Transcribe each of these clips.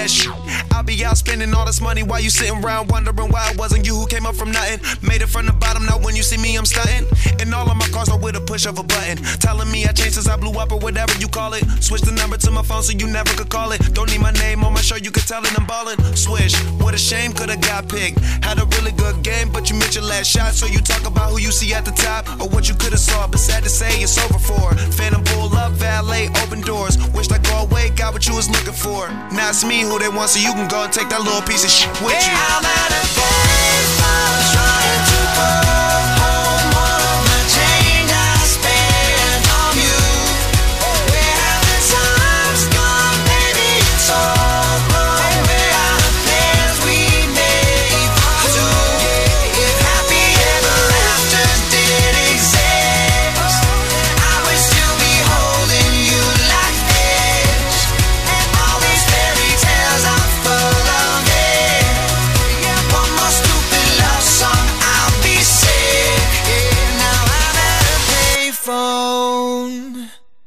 that shit. I'll be out spending all this money while you sitting around wondering why it wasn't you who came up from nothing. Made it from the bottom, now when you see me I'm stunting. And all of my cars are with a push of a button. Telling me I changed since I blew up or whatever you call it. Switch the number to my phone so you never could call it. Don't need my name on my shirt, you could tell it I'm ballin'. Swish, what a shame, could've got picked. Had a really good game, but you missed your last shot. So you talk about who you see at the top or what you could've saw. But sad to say it's over for. Phantom pull up, valet, open doors. Wished I go away, got what you was looking for. Now it's me who they want, so you can go and take that little piece of shit with you. I'm at a baseball trying to go home. All of my change I spent on you. Where have the times gone, baby? It's all wrong. Where are the plans we made for two? If happy ever after did exist, I would still be holding you like this. And all these fairy tales are full of it. One more stupid love song, I'll be sick. Now I'm at a payphone.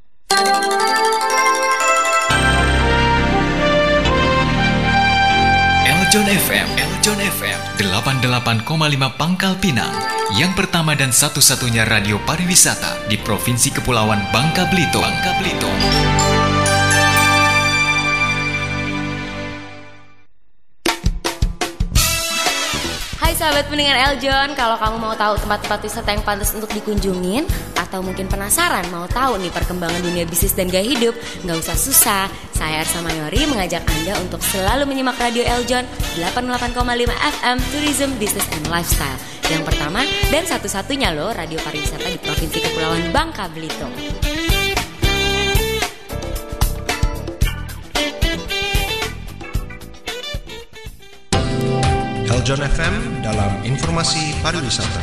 Eljon FM 88,5 Pangkal Pinang, yang pertama dan satu-satunya radio pariwisata di Provinsi Kepulauan Bangka Belitung. Hai sahabat pendengar Eljon, kalau kamu mau tahu tempat-tempat wisata yang pantas untuk dikunjungin, atau mungkin penasaran mau tahu nih perkembangan dunia bisnis dan gaya hidup, nggak usah susah. Saya Arsa Mayori mengajak Anda untuk selalu menyimak radio Eljon 88,5 FM Tourism Business and Lifestyle, yang pertama dan satu-satunya loh radio pariwisata di Provinsi Kepulauan Bangka Belitung. Eljon FM dalam informasi pariwisata.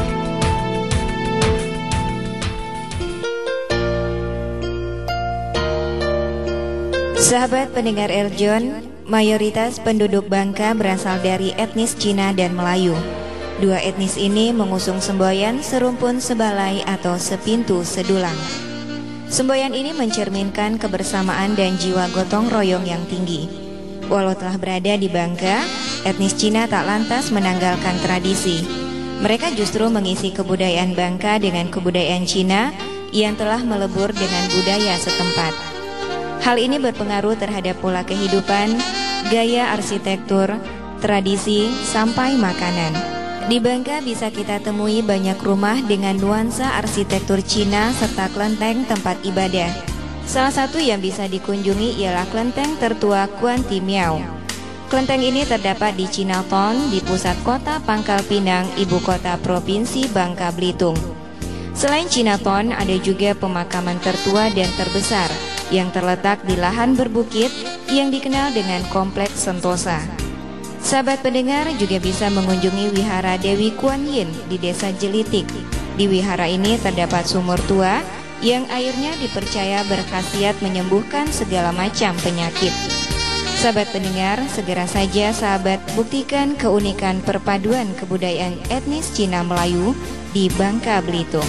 Sahabat pendengar Eljon, mayoritas penduduk Bangka berasal dari etnis Cina dan Melayu. Dua etnis ini mengusung semboyan serumpun sebalai atau sepintu sedulang. Semboyan ini mencerminkan kebersamaan dan jiwa gotong royong yang tinggi. Walau telah berada di Bangka, etnis Cina tak lantas menanggalkan tradisi. Mereka justru mengisi kebudayaan Bangka dengan kebudayaan Cina yang telah melebur dengan budaya setempat. Hal ini berpengaruh terhadap pola kehidupan, gaya arsitektur, tradisi, sampai makanan. Di Bangka bisa kita temui banyak rumah dengan nuansa arsitektur Cina serta kelenteng tempat ibadah. Salah satu yang bisa dikunjungi ialah kelenteng tertua Kuan Ti Miao. Kelenteng ini terdapat di Cinaton, di pusat kota Pangkal Pinang, ibu kota Provinsi Bangka Belitung. Selain Cinaton, ada juga pemakaman tertua dan terbesar yang terletak di lahan berbukit yang dikenal dengan Kompleks Sentosa. Sahabat pendengar juga bisa mengunjungi Wihara Dewi Kuan Yin di Desa Jelitik. Di wihara ini terdapat sumur tua yang airnya dipercaya berkhasiat menyembuhkan segala macam penyakit. Sahabat pendengar, segera saja sahabat buktikan keunikan perpaduan kebudayaan etnis Cina Melayu di Bangka Belitung.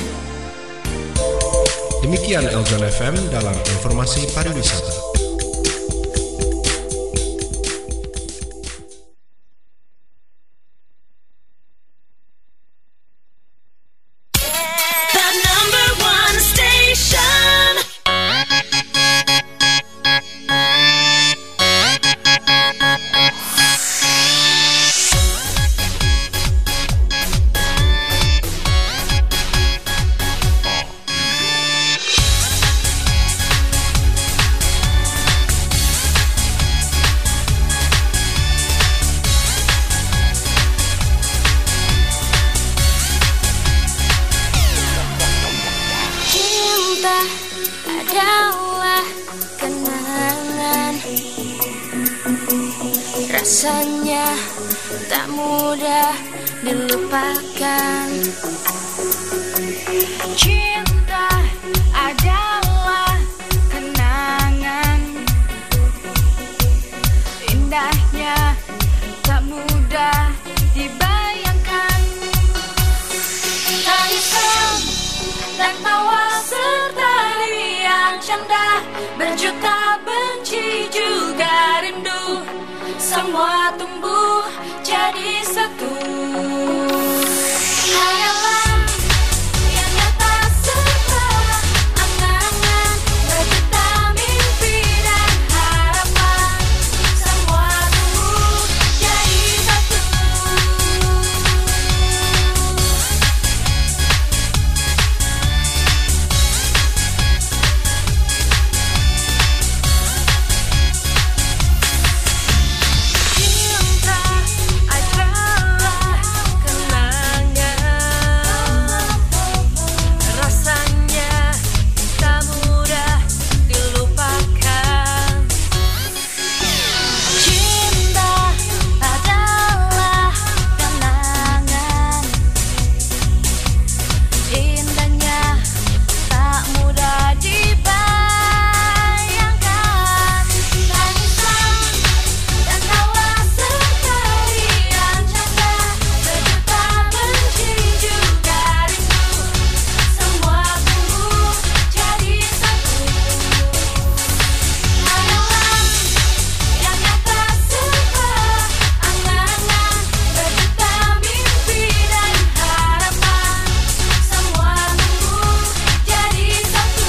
Demikian Eljon FM dalam informasi pariwisata. adalah kenangan, rasanya tak mudah dilupakan. Cinta adalah kenangan, indahnya tak mudah dibayangkan. Tangisan dan tawa serta riang canda, berjuta benci juga rindu. semua tumbuh jadi satu. Hayalan yang nyata serta angan-angan berjuta mimpi dan harapan, semua tumbuh jadi satu. Cinta adalah kenangan, rasanya tak mudah dilupakan. Cinta adalah kenangan, indahnya tak mudah dibayangkan. Tangisan dan tawa serta riang canda, berjuta benci juga rindu, semua tumbuh jadi satu. Hayalan yang nyata serta angan-angan berjuta mimpi dan harapan, semua tumbuh jadi satu.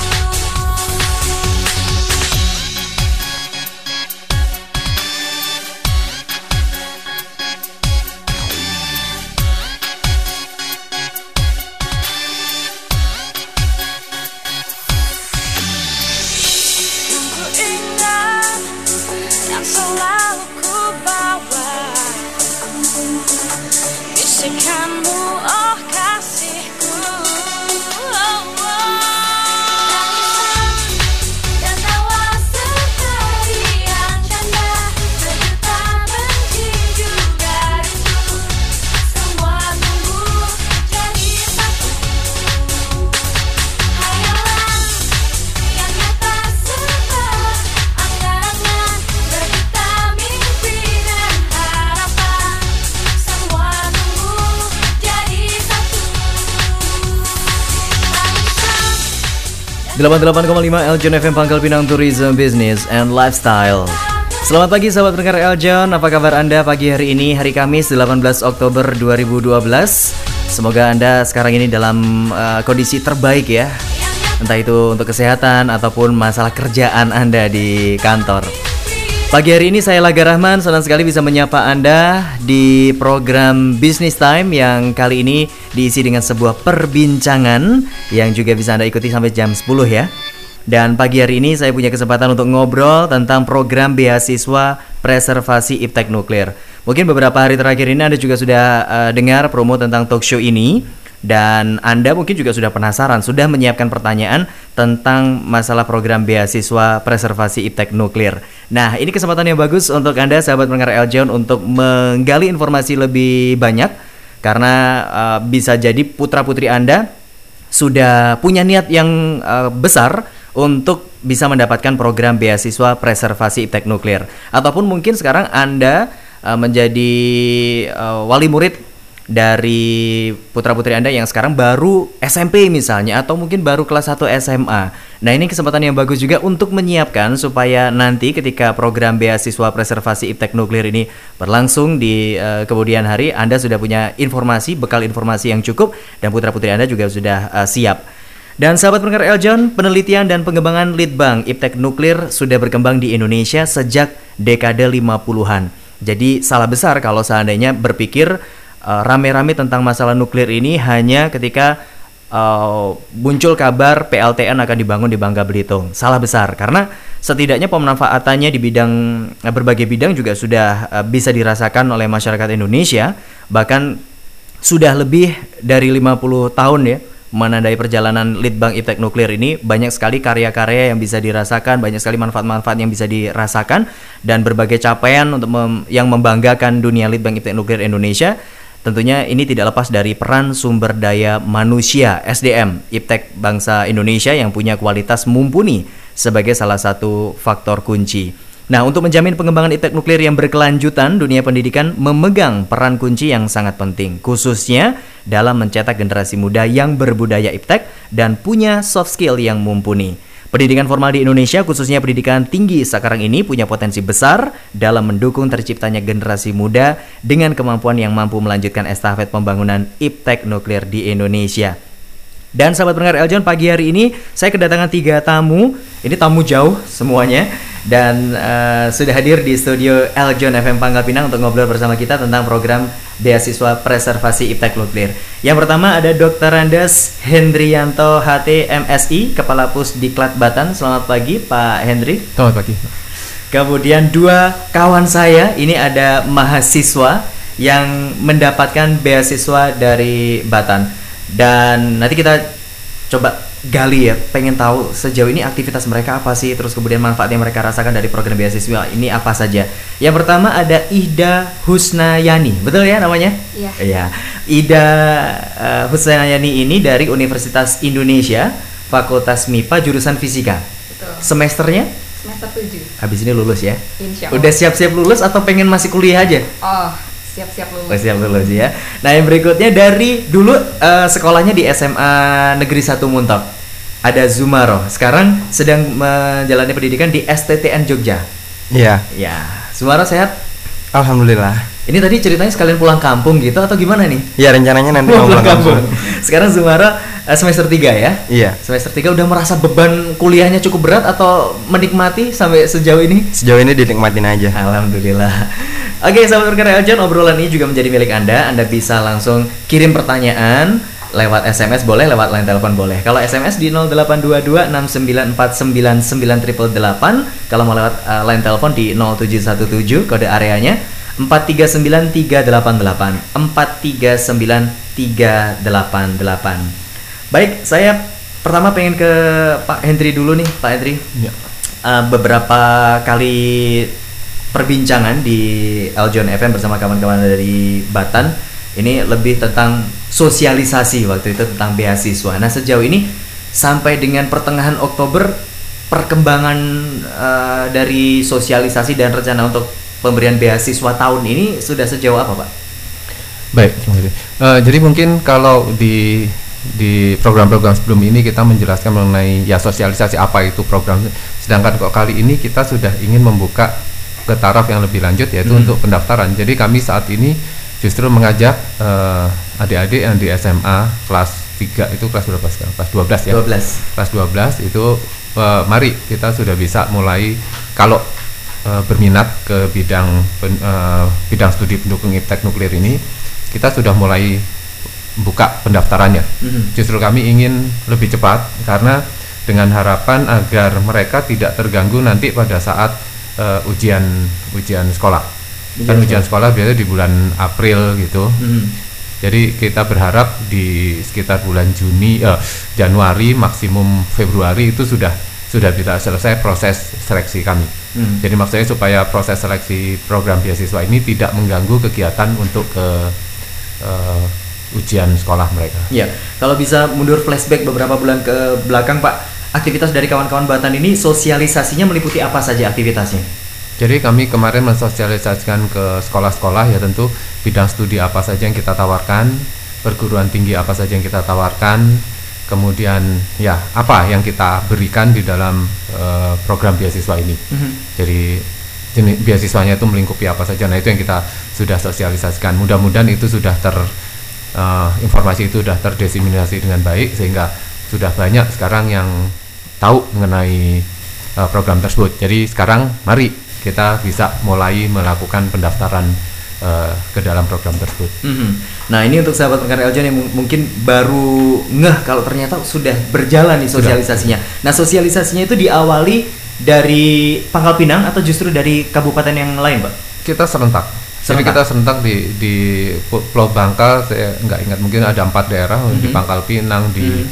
'Tunggu ingat yang selalu ku bawa, bisikanmu oh kasihku. Tangisan dan tawa serta riang canda, berjuta benci juga rindu, semua tumbuh jadi satu. Hayalan yang nyata serta angan-angan berjuta mimpi dan harapan, semua tumbuh jadi satu. Tangisan 88,5 Eljon FM Pangkal Pinang Tourism Business and Lifestyle. Selamat pagi sahabat pendengar Eljon, apa kabar Anda pagi hari ini, hari Kamis 18 Oktober 2012. Semoga Anda sekarang ini dalam kondisi terbaik ya, entah itu untuk kesehatan ataupun masalah kerjaan Anda di kantor. Pagi hari ini saya Laga Rahman, senang sekali bisa menyapa Anda di program Business Time yang kali ini diisi dengan sebuah perbincangan yang juga bisa Anda ikuti sampai jam 10 ya. Dan pagi hari ini saya punya kesempatan untuk ngobrol tentang program beasiswa preservasi iptek nuklir. Mungkin beberapa hari terakhir ini Anda juga sudah dengar promo tentang talk show ini. Dan Anda mungkin juga sudah penasaran, sudah menyiapkan pertanyaan tentang masalah program beasiswa preservasi iptek nuklir. Nah, ini kesempatan yang bagus untuk Anda sahabat pendengar Eljon untuk menggali informasi lebih banyak, karena bisa jadi putra-putri Anda sudah punya niat yang besar untuk bisa mendapatkan program beasiswa preservasi iptek nuklir. Ataupun mungkin sekarang Anda menjadi wali murid dari putra-putri Anda yang sekarang baru SMP misalnya, atau mungkin baru kelas 1 SMA. Nah, ini kesempatan yang bagus juga untuk menyiapkan supaya nanti ketika program beasiswa preservasi iptek nuklir ini berlangsung di kemudian hari, Anda sudah punya informasi, bekal informasi yang cukup, dan putra-putri Anda juga sudah siap. Dan sahabat pendengar Eljon, penelitian dan pengembangan litbang iptek nuklir sudah berkembang di Indonesia sejak dekade 50-an. Jadi salah besar kalau seandainya berpikir rame-rame tentang masalah nuklir ini hanya ketika muncul kabar PLTN akan dibangun di Bangka Belitung. Salah besar, karena setidaknya pemanfaatannya di bidang berbagai bidang juga sudah bisa dirasakan oleh masyarakat Indonesia. Bahkan sudah lebih dari 50 tahun ya menandai perjalanan litbang iptek nuklir ini. Banyak sekali karya-karya yang bisa dirasakan, banyak sekali manfaat-manfaat yang bisa dirasakan, dan berbagai capaian untuk yang membanggakan dunia litbang iptek nuklir Indonesia. Tentunya ini tidak lepas dari peran sumber daya manusia SDM iptek bangsa Indonesia yang punya kualitas mumpuni sebagai salah satu faktor kunci. Nah, untuk menjamin pengembangan iptek nuklir yang berkelanjutan, dunia pendidikan memegang peran kunci yang sangat penting, khususnya dalam mencetak generasi muda yang berbudaya iptek dan punya soft skill yang mumpuni. Pendidikan formal di Indonesia, khususnya pendidikan tinggi sekarang ini punya potensi besar dalam mendukung terciptanya generasi muda dengan kemampuan yang mampu melanjutkan estafet pembangunan iptek nuklir di Indonesia. Dan sahabat pendengar Eljon, pagi hari ini saya kedatangan 3 tamu. Ini tamu jauh semuanya. Dan sudah hadir di studio Eljon FM Pangkal Pinang untuk ngobrol bersama kita tentang program beasiswa preservasi iptek nuklir. Yang pertama ada Dr. Andes Hendrianto HT MSI, Kepala Pusdiklat Batan. Selamat pagi Pak Hendri. Selamat pagi. Kemudian 2 kawan saya, ini ada mahasiswa yang mendapatkan beasiswa dari Batan. Dan nanti kita coba gali ya, pengen tahu sejauh ini aktivitas mereka apa sih, terus kemudian manfaat yang mereka rasakan dari program beasiswa ini apa saja. Yang pertama ada Ida Husnayani, betul ya namanya? Iya. Iya. Ida Husnayani ini dari Universitas Indonesia, Fakultas MIPA jurusan Fisika. Betul. Semesternya? Semester 7. Habis ini lulus ya? Insya Allah. Udah siap-siap lulus atau pengen masih kuliah aja? Oh, siap-siap lulus. Oh, siap lulus ya. Nah, yang berikutnya dari dulu sekolahnya di SMA Negeri 1 Muntok. Ada Zumaro. Sekarang sedang menjalani pendidikan di STTN Jogja. Iya. Ya, Zumaro sehat? Alhamdulillah. Ini tadi ceritanya sekalian pulang kampung gitu atau gimana nih? Iya, rencananya nanti Mau mau pulang pulang kampung. kampung. Sekarang Zumaro semester 3 ya? Iya. Semester 3 udah merasa beban kuliahnya cukup berat atau menikmati sampai sejauh ini? Sejauh ini dinikmatin aja. Alhamdulillah. Oke, sahabat pendengar Eljon, obrolan ini juga menjadi milik Anda. Anda bisa langsung kirim pertanyaan lewat SMS boleh, lewat line telepon boleh. Kalau SMS di 082269499888. Kalau mau lewat line telepon di 0717 kode areanya 4393888. 4393888. Baik, saya pertama pengen ke Pak Hendri dulu nih, Pak Hendri. Ya. Beberapa kali perbincangan di Eljon FM bersama kawan-kawan dari Batan ini lebih tentang sosialisasi waktu itu tentang beasiswa. Nah, sejauh ini sampai dengan pertengahan Oktober perkembangan dari sosialisasi dan rencana untuk pemberian beasiswa tahun ini sudah sejauh apa, Pak? Baik, terima kasih. Jadi mungkin kalau di program-program sebelum ini kita menjelaskan mengenai ya sosialisasi apa itu program. Sedangkan kok kali ini kita sudah ingin membuka ke taraf yang lebih lanjut, yaitu untuk pendaftaran. Jadi kami saat ini justru mengajak adik-adik yang di SMA kelas 3 itu kelas berapa sekarang? Kelas 12 ya? 12. Kelas 12 itu mari kita sudah bisa mulai kalau berminat ke bidang studi pendukung iptek nuklir ini, kita sudah mulai buka pendaftarannya. Justru kami ingin lebih cepat karena dengan harapan agar mereka tidak terganggu nanti pada saat ujian sekolah. Kan ujian sekolah biasanya di bulan April gitu. Jadi kita berharap di sekitar bulan Januari maksimum Februari itu sudah bisa selesai proses seleksi kami. Jadi maksudnya supaya proses seleksi program beasiswa ini tidak mengganggu kegiatan untuk ke ujian sekolah mereka. Ya, kalau bisa mundur flashback beberapa bulan ke belakang, Pak. Aktivitas dari kawan-kawan Batan ini sosialisasinya meliputi apa saja aktivitasnya? Jadi kami kemarin mensosialisasikan ke sekolah-sekolah ya tentu bidang studi apa saja yang kita tawarkan, perguruan tinggi apa saja yang kita tawarkan, kemudian ya apa yang kita berikan di dalam program beasiswa ini. Jadi jenis beasiswanya itu melingkupi apa saja. Nah, itu yang kita sudah sosialisasikan. Mudah-mudahan itu sudah informasi itu sudah terdiseminasi dengan baik sehingga sudah banyak sekarang yang tahu mengenai program tersebut. Jadi sekarang mari kita bisa mulai melakukan pendaftaran ke dalam program tersebut. Nah, ini untuk sahabat pendengar Eljon yang mungkin baru ngeh kalau ternyata sudah berjalan nih sosialisasinya. Nah, sosialisasinya itu diawali dari Pangkal Pinang atau justru dari kabupaten yang lain, Pak? Kita serentak. Jadi kita serentak di Pulau Bangka. Saya nggak ingat, mungkin ada 4 daerah di Pangkal Pinang, di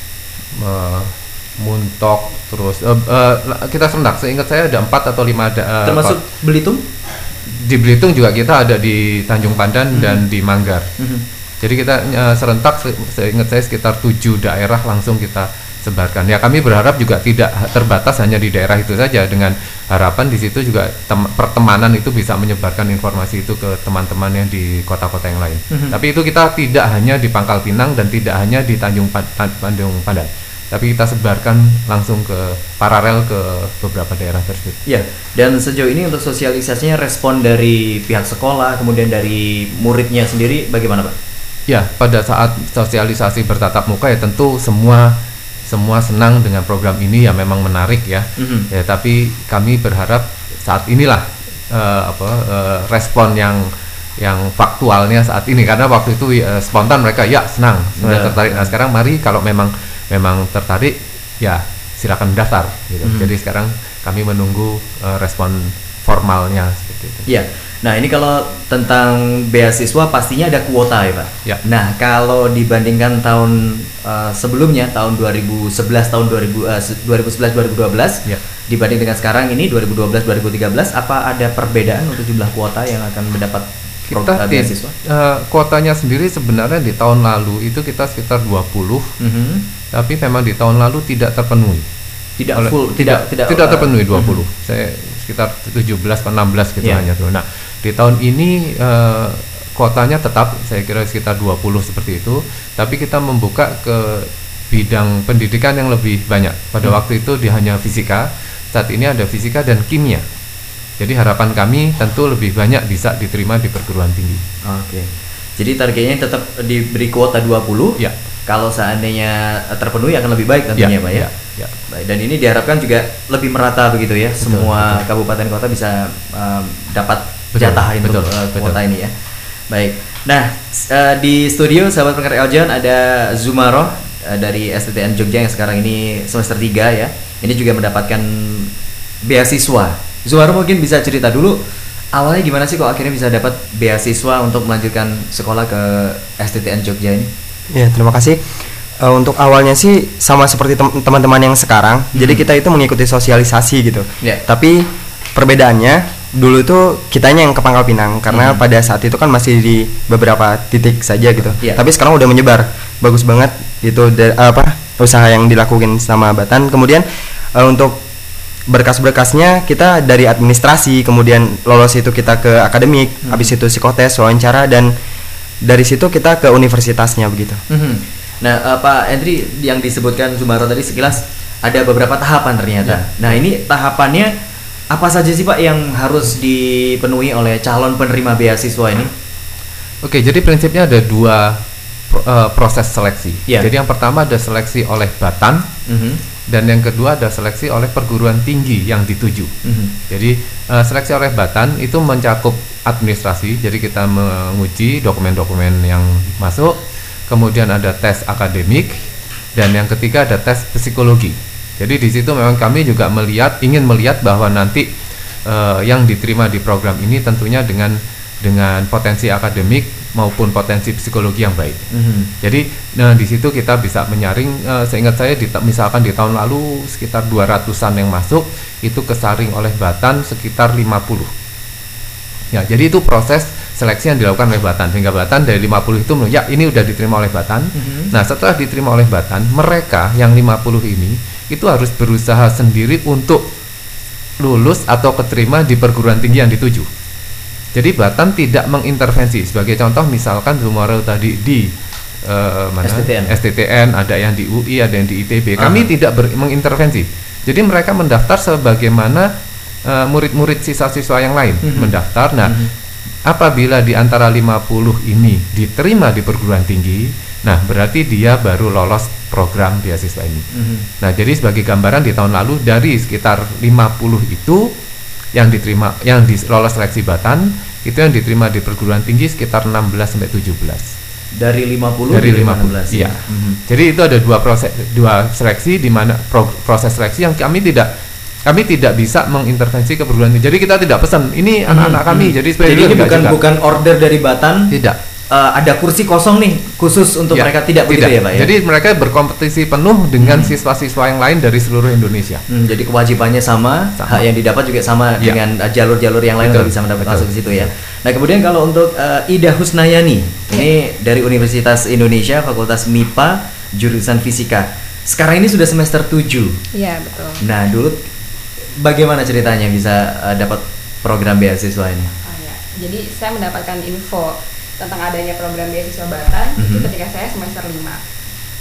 Muntok, terus kita serentak. Seingat saya ada 4 atau 5 termasuk Belitung? Di Belitung juga kita ada di Tanjung Pandan dan di Manggar. Jadi kita serentak, seingat saya sekitar 7 daerah langsung kita sebarkan. Ya, kami berharap juga tidak terbatas hanya di daerah itu saja, dengan harapan di situ juga pertemanan itu bisa menyebarkan informasi itu ke teman-teman yang di kota-kota yang lain. Tapi itu kita tidak hanya di Pangkal Pinang dan tidak hanya di Tanjung Pandan. tapi kita sebarkan langsung ke paralel ke beberapa daerah tersebut. Ya, dan sejauh ini untuk sosialisasinya respon dari pihak sekolah, kemudian dari muridnya sendiri bagaimana Pak? Ya, pada saat sosialisasi bertatap muka ya tentu semua senang dengan program ini, ya memang menarik ya. Ya, tapi kami berharap saat inilah respon yang faktualnya saat ini, karena waktu itu spontan mereka ya senang, sudah tertarik. Nah sekarang mari kalau memang tertarik ya silakan daftar gitu. Jadi sekarang kami menunggu respon formalnya seperti itu. Iya. Nah ini kalau tentang beasiswa pastinya ada kuota ya Pak. Ya. Nah kalau dibandingkan tahun sebelumnya, tahun 2011, tahun 2011, 2012, ya, dibanding dengan sekarang ini 2012, 2013, apa ada perbedaan untuk jumlah kuota yang akan mendapat beasiswa? Kuotanya sendiri sebenarnya di tahun lalu itu kita sekitar 20, tapi memang di tahun lalu tidak terpenuhi. Tidak terpenuhi 20. Saya sekitar 17 atau 16 gitu hanya tuh. Nah, di tahun ini kuotanya tetap saya kira sekitar 20 seperti itu, tapi kita membuka ke bidang pendidikan yang lebih banyak. Pada waktu itu hanya fisika, saat ini ada fisika dan kimia. Jadi harapan kami tentu lebih banyak bisa diterima di perguruan tinggi. Oke. Jadi targetnya tetap diberi kuota 20. Ya. Kalau seandainya terpenuhi akan lebih baik tentunya Pak ya. Ya. Baik, dan ini diharapkan juga lebih merata begitu ya. Betul, semua kabupaten kota bisa dapat jatah untuk kuota ini ya. Baik. Nah, di studio sahabat pendengar Eljan ada Zumaroh dari STTN Jogja yang sekarang ini semester 3 ya. Ini juga mendapatkan beasiswa. Zumaroh mungkin bisa cerita dulu awalnya gimana sih kok akhirnya bisa dapat beasiswa untuk melanjutkan sekolah ke STTN Jogja ini? Ya, terima kasih. Untuk awalnya sih sama seperti teman-teman yang sekarang. Jadi kita itu mengikuti sosialisasi gitu. Tapi perbedaannya dulu itu kitanya yang ke Pangkal Pinang karena pada saat itu kan masih di beberapa titik saja gitu. Tapi sekarang udah menyebar. Bagus banget itu usaha yang dilakukan sama Batan. Kemudian untuk berkas-berkasnya kita dari administrasi, kemudian lolos itu kita ke akademik, habis itu psikotes, wawancara, dan dari situ kita ke universitasnya begitu. Nah, Pak Endri, yang disebutkan Zumaroh tadi sekilas ada beberapa tahapan ternyata. Nah, ini tahapannya apa saja sih Pak yang harus dipenuhi oleh calon penerima beasiswa ini? Oke, jadi prinsipnya ada dua proses seleksi. Jadi yang pertama ada seleksi oleh Batan, dan yang kedua ada seleksi oleh perguruan tinggi yang dituju. Jadi seleksi oleh Batan itu mencakup administrasi, jadi kita menguji dokumen-dokumen yang masuk, kemudian ada tes akademik, dan yang ketiga ada tes psikologi. Jadi di situ memang kami juga ingin melihat bahwa nanti yang diterima di program ini tentunya dengan potensi akademik maupun potensi psikologi yang baik. Jadi di situ kita bisa menyaring. Seingat saya misalkan di tahun lalu sekitar 200-an yang masuk, itu kesaring oleh Batan sekitar 50. Ya, jadi itu proses seleksi yang dilakukan oleh Batan, sehingga Batan dari 50 itu ya ini udah diterima oleh Batan. Nah, setelah diterima oleh Batan, mereka yang 50 ini itu harus berusaha sendiri untuk lulus atau keterima di perguruan tinggi yang dituju. Jadi Batan tidak mengintervensi. Sebagai contoh misalkan Zumaroh tadi di STTN, ada yang di UI, ada yang di ITB. Kami tidak mengintervensi. Jadi mereka mendaftar sebagaimana murid-murid siswa-siswa yang lain mendaftar. Nah, apabila di antara 50 ini diterima di perguruan tinggi, nah berarti dia baru lolos program beasiswa ini. Nah, jadi sebagai gambaran di tahun lalu dari sekitar 50 itu yang diterima, yang lolos seleksi Batan itu yang diterima di perguruan tinggi sekitar 16 sampai 17. Dari 50 dari 15. Iya. Jadi itu ada dua seleksi di mana proses seleksi yang kami tidak bisa mengintervensi ke perguruan tinggi. Jadi kita tidak pesan ini anak-anak kami. Jadi ini bukan order dari Batan. Tidak. Ada kursi kosong nih khusus untuk mereka, tidak begitu ya Pak ya? Jadi mereka berkompetisi penuh dengan siswa-siswa yang lain dari seluruh Indonesia. Jadi kewajibannya sama, hak yang didapat juga sama dengan jalur-jalur yang lain untuk bisa mendapat masuk ke situ ya. Nah kemudian kalau untuk Ida Husnayani, ini dari Universitas Indonesia, Fakultas MIPA, jurusan Fisika. Sekarang ini sudah semester 7. Iya betul. Nah dulu bagaimana ceritanya bisa dapat program beasiswa ini? Jadi saya mendapatkan info tentang adanya program beasiswa Batan itu ketika saya semester 5.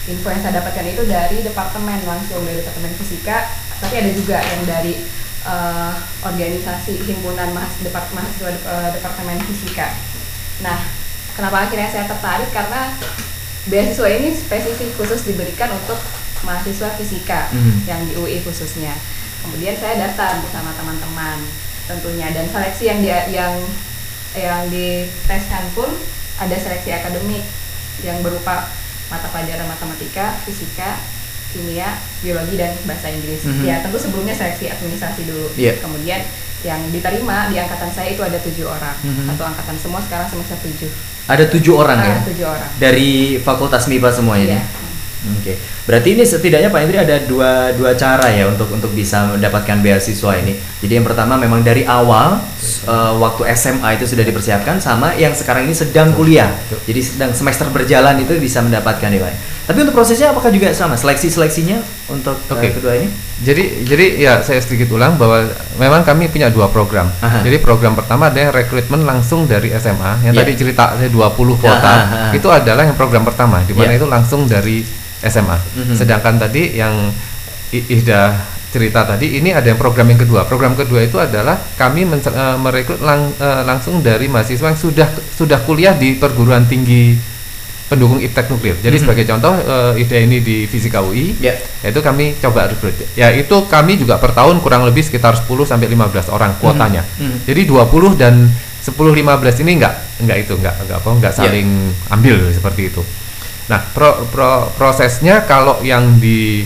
info yang saya dapatkan itu dari departemen, langsung dari departemen fisika, tapi ada juga yang dari organisasi himpunan mahasiswa departemen fisika. Nah, kenapa akhirnya saya tertarik, karena beasiswa ini spesifik khusus diberikan untuk mahasiswa fisika yang di UI khususnya. Kemudian saya daftar bersama teman-teman tentunya, dan seleksi yang diteskan pun ada seleksi akademik yang berupa mata pelajaran matematika, fisika, kimia, biologi, dan bahasa Inggris. Ya tentu sebelumnya seleksi administrasi dulu. Kemudian yang diterima di angkatan saya itu ada 7 orang. Satu angkatan semua sekarang semester 7. Ada 7 orang ya? 7 orang. Dari Fakultas MIPA semuanya. Oke. Berarti ini setidaknya Pak Hendri ada dua cara ya untuk bisa mendapatkan beasiswa ini. Jadi yang pertama memang dari awal waktu SMA itu sudah dipersiapkan, sama yang sekarang ini sedang kuliah. Jadi sedang semester berjalan itu bisa mendapatkan ya Pak. Tapi untuk prosesnya apakah juga sama? Seleksinya untuk kedua ini? Jadi ya saya sedikit ulang bahwa memang kami punya 2 program. Jadi program pertama ada yang rekrutmen langsung dari SMA yang tadi cerita saya 20 kuota. Itu adalah yang program pertama di mana itu langsung dari SMA. Sedangkan tadi yang Ihda cerita tadi, ini ada yang program yang kedua. Program kedua itu adalah kami merekrut langsung dari mahasiswa yang sudah kuliah di perguruan tinggi pendukung iptek nuklir. Jadi sebagai contoh Ihda ini di Fisika UI, yaitu kami coba rekrut. Ya itu kami juga per tahun kurang lebih sekitar 10 sampai 15 orang kuotanya. Jadi 20 dan 10 15 ini enggak saling ambil seperti itu. Nah, prosesnya kalau yang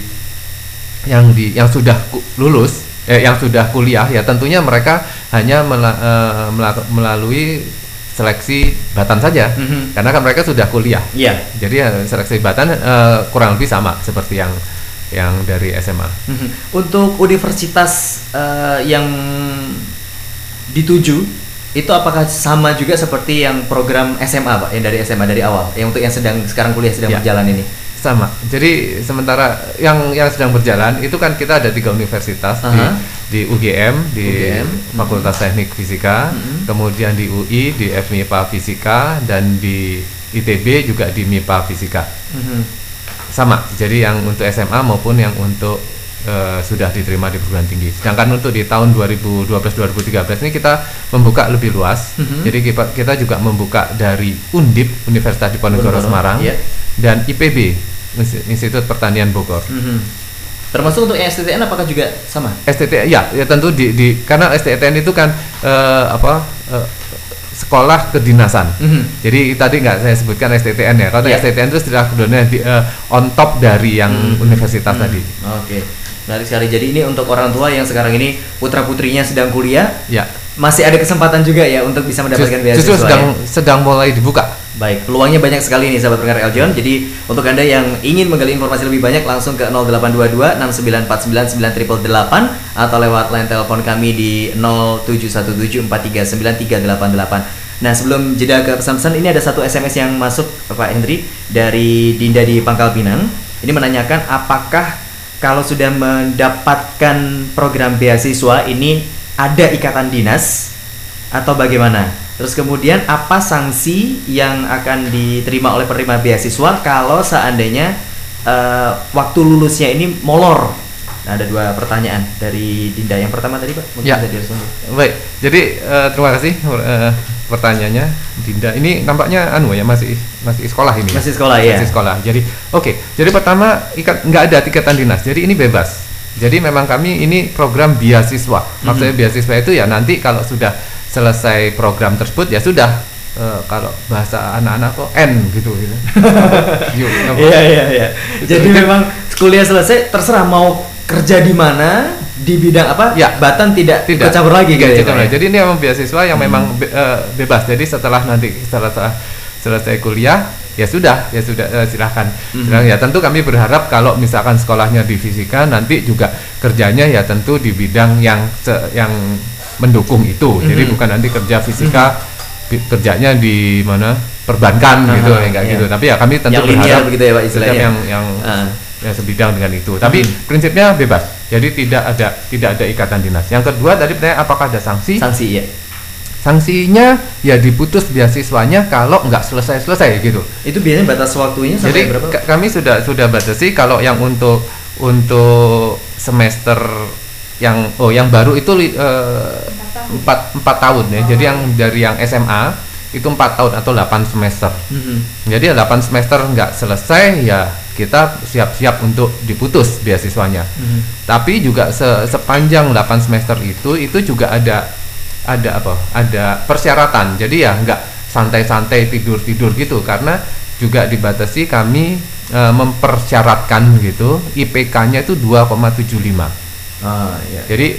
sudah lulus, yang sudah kuliah ya tentunya mereka hanya melalui seleksi batan saja, karena kan mereka sudah kuliah. Jadi seleksi batan kurang lebih sama seperti yang dari SMA. Untuk universitas yang dituju itu apakah sama juga seperti yang program SMA Pak, yang dari SMA dari awal, yang untuk yang sekarang kuliah sedang berjalan ini? Sama. Jadi sementara yang sedang berjalan itu kan kita ada 3 universitas di UGM, di Fakultas Teknik Fisika, kemudian di UI di FMIPA Fisika, dan di ITB juga di MIPA Fisika. Sama. Jadi yang untuk SMA maupun yang untuk sudah diterima di perguruan tinggi. Sedangkan untuk di tahun 2012-2013 ini kita membuka lebih luas. Jadi kita juga membuka dari Undip, Universitas Diponegoro Semarang, dan IPB, Institut Pertanian Bogor. Termasuk untuk STTN apakah juga sama? STTN ya tentu karena STTN itu kan sekolah kedinasan. Jadi tadi nggak saya sebutkan STTN ya. Kalau STTN itu sudah on top dari yang universitas tadi. Menarik sekali. Jadi ini untuk orang tua yang sekarang ini putra-putrinya sedang kuliah, masih ada kesempatan juga ya untuk bisa mendapatkan beasiswa. Justru sedang mulai dibuka. Baik, peluangnya banyak sekali nih sahabat pendengar Eljon. Jadi untuk Anda yang ingin menggali informasi lebih banyak, langsung ke 0822 6949 9888 atau lewat line telepon kami di 0717439388. Nah, sebelum jeda ke pesan-pesan, ini ada satu SMS yang masuk Pak Hendri dari Dinda di Pangkal Pinang. Ini menanyakan apakah kalau sudah mendapatkan program beasiswa ini ada ikatan dinas atau bagaimana? Terus kemudian apa sanksi yang akan diterima oleh penerima beasiswa kalau seandainya waktu lulusnya ini molor? Nah, ada 2 pertanyaan dari Dinda. Yang pertama tadi Pak, mungkin bisa direspon. Baik, jadi terima kasih pertanyaannya Dinda. Ini nampaknya masih sekolah ini. Masih sekolah ya. Masih sekolah. Jadi jadi pertama nggak ada ikatan dinas. Jadi ini bebas. Jadi memang kami ini program beasiswa. Maksudnya beasiswa itu ya nanti kalau sudah selesai program tersebut ya sudah, kalau bahasa anak-anak kok N gitu. Iya. Jadi memang kuliah selesai terserah mau kerja di mana, di bidang apa, Batan tidak campur lagi gitu ya. Jadi ini memang beasiswa yang memang bebas. Jadi setelah selesai kuliah ya sudah silahkan. Ya tentu kami berharap kalau misalkan sekolahnya di fisika, nanti juga kerjanya ya tentu di bidang yang mendukung itu. Jadi bukan nanti kerja fisika kerjanya di mana perbankan gitu, enggak gitu. Tapi ya kami tentu yang berharap begitu ya Pak istilahnya. Yang sebidang dengan itu. Tapi prinsipnya bebas. Jadi tidak ada ikatan dinas. Yang kedua tadi pertanyaan apakah ada sanksi? Sanksi ya. Sanksinya ya diputus beasiswanya kalau nggak selesai gitu. Itu biasanya batas waktunya sampai Jadi berapa? Kami sudah batasi kalau yang untuk semester yang baru itu 4 tahun ya. Jadi yang dari yang SMA itu 4 tahun atau 8 semester. Jadi 8 semester nggak selesai ya kita siap-siap untuk diputus beasiswanya. Tapi juga sepanjang 8 semester itu juga ada persyaratan. Jadi ya nggak santai-santai tidur gitu, karena juga dibatasi kami mempersyaratkan gitu IPK-nya itu 2,75. Iya. Jadi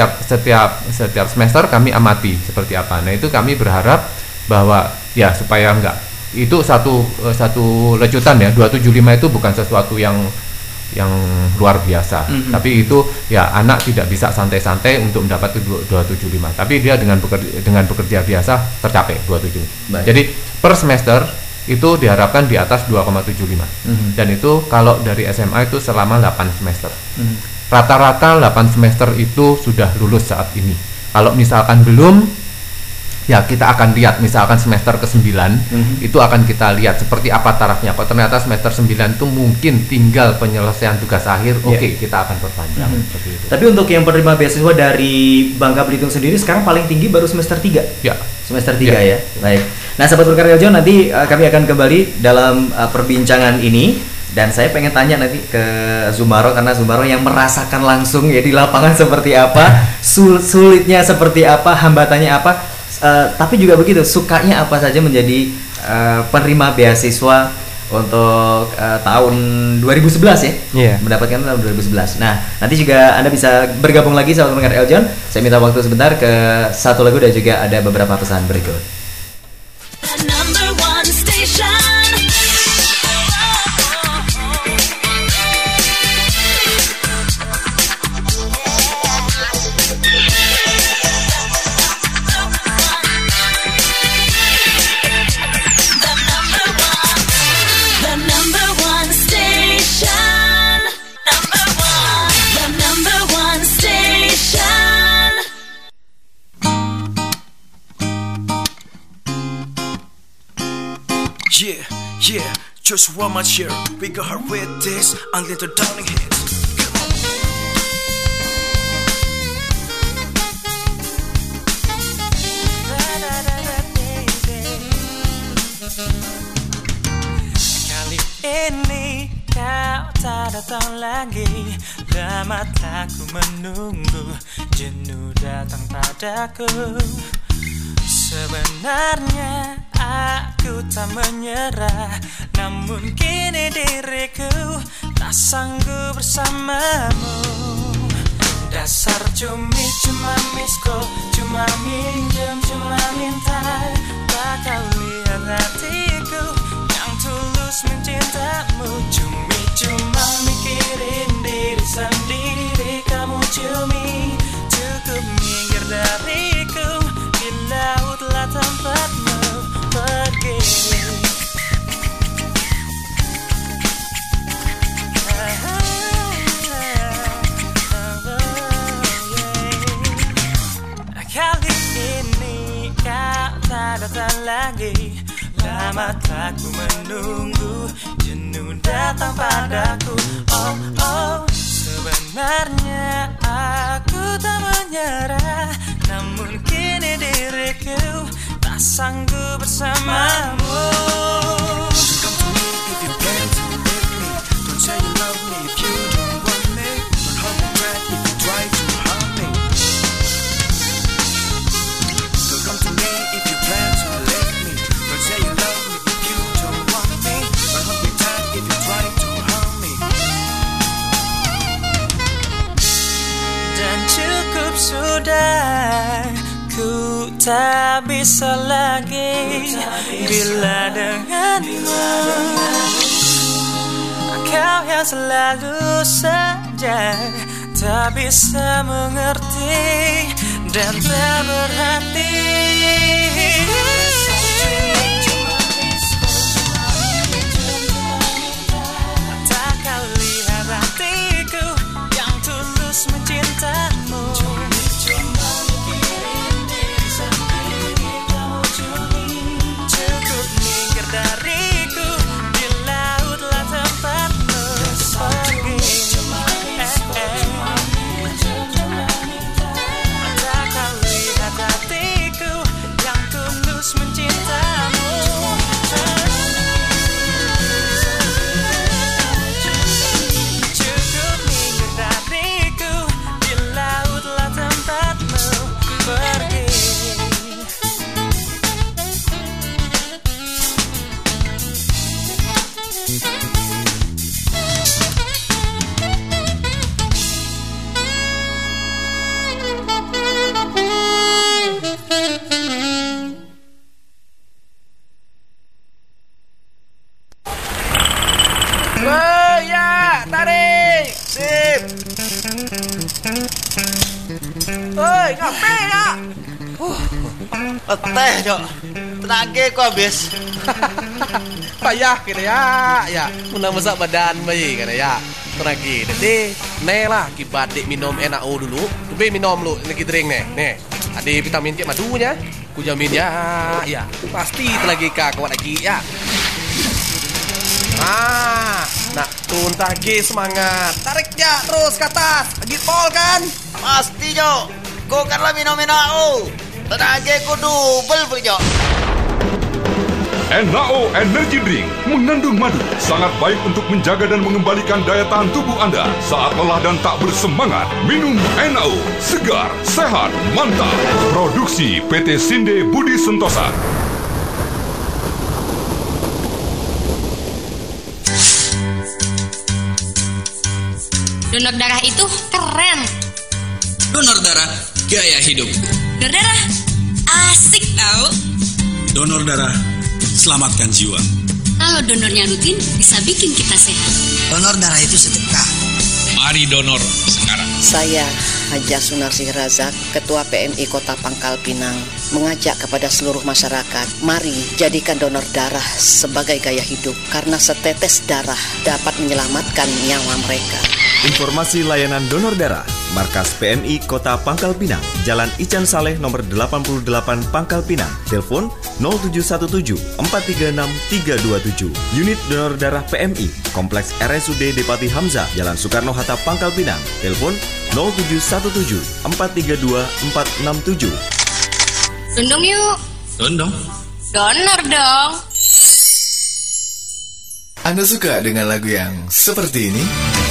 setiap semester kami amati seperti apa. Nah itu kami berharap bahwa ya supaya enggak itu satu lecutan ya, 275 itu bukan sesuatu yang luar biasa. Tapi itu ya anak tidak bisa santai-santai untuk mendapat 275. Tapi dia dengan bekerja biasa tercapai 275. Jadi per semester itu diharapkan di atas 2,75. Dan itu kalau dari SMA itu selama 8 semester. Rata-rata 8 semester itu sudah lulus saat ini. Kalau misalkan belum, ya kita akan lihat misalkan semester ke-9 itu akan kita lihat seperti apa tarafnya. Kalau ternyata semester 9 itu mungkin tinggal penyelesaian tugas akhir, oke, kita akan perpanjang seperti itu. Tapi untuk yang penerima beasiswa dari Bangka Belitung sendiri sekarang paling tinggi baru semester 3. Ya. Semester 3 ya. Baik. Nah, sahabat berkarya Eljon, nanti kami akan kembali dalam perbincangan ini. Dan saya pengen tanya nanti ke Zumaro, karena Zumaro yang merasakan langsung ya di lapangan seperti apa, sulitnya seperti apa, hambatannya apa, tapi juga begitu sukanya apa saja menjadi penerima beasiswa untuk tahun 2011 ya. Mendapatkan tahun 2011. Nah, nanti juga Anda bisa bergabung lagi sahabat pendengar Eljon. Saya minta waktu sebentar ke satu lagu dan juga ada beberapa pesan berikut. Yeah, just one more cheer. We got her with this unlimited darling hits. Kali ini kau tak datang lagi. Lama tak ku menunggu, jenuh datang padaku. Sebenarnya aku tak menyerah, namun kini diriku tak sanggup bersamamu. Dasar cuma misko, cuma minjem, cuma minta. Tak kau lihat hatiku yang tulus mencintamu. Cuma mikirin diri sendiri, kamu cumi cukup minggir dariku. Di lautlah tempatmu pergi. Kali ini kau tak datang lagi. Lama tak ku menunggu, jenuh datang padaku. Oh, sebenarnya aku tak menyerah, namun kini diriku tak sanggup bersamamu. Come to me if you plan to leave me. Don't say you love me if you don't want me. Don't hold me back if you try to harm me. Don't come to me if you plan to leave me. Don't say you love me if you don't want me. Don't hold me back if you try to harm me. Dan cukup sudah, ku tak bisa lagi bila denganmu. Kau yang selalu saja tak bisa mengerti dan tak berhati. Tak kau lihat hatiku yang tulus mencintamu. Cuma mikirin diri sendiri, Teh, Cok. Tenaga kok habis. Payah kira ya. Muna masak badan bayi kira ya. Tenaga. Jadi, lah kibat dek minum NaO dulu. Lebih minum lu lagi drink nih. Ada vitamin kayak madunya. Ku jamin ya. Pasti tenaga kuat lagi ya. Nak tun tagi semangat. Tarik ya terus ke atas. Lagi pol kan? Pasti, Cok. Kau kan lah minum NaO. Tenaga ku double beli, Cok. NaO Energy Drink mengandung madu, sangat baik untuk menjaga dan mengembalikan daya tahan tubuh Anda saat lelah dan tak bersemangat. Minum NaO, segar, sehat, mantap. Produksi PT Sinde Budi Sentosa. Donor darah itu keren. Donor darah, gaya hidup. Donor darah, asik tau. Donor darah, selamatkan jiwa. Kalau donornya rutin, bisa bikin kita sehat. Donor darah itu sedekah. Mari donor sekarang. Saya, Haja Sunarsih Razak, Ketua PMI Kota Pangkal Pinang, mengajak kepada seluruh masyarakat, mari jadikan donor darah sebagai gaya hidup, karena setetes darah dapat menyelamatkan nyawa mereka. Informasi layanan donor darah, Markas PMI Kota Pangkal Pinang, Jalan Ican Saleh nomor 88 Pangkal Pinang, telepon 0717 436 327. Unit donor darah PMI, Kompleks RSUD Depati Hamzah, Jalan Soekarno-Hatta Pangkal Pinang, telepon 0717 432 467. Dondong yuk. Dondong. Donor dong. Anda suka dengan lagu yang seperti ini?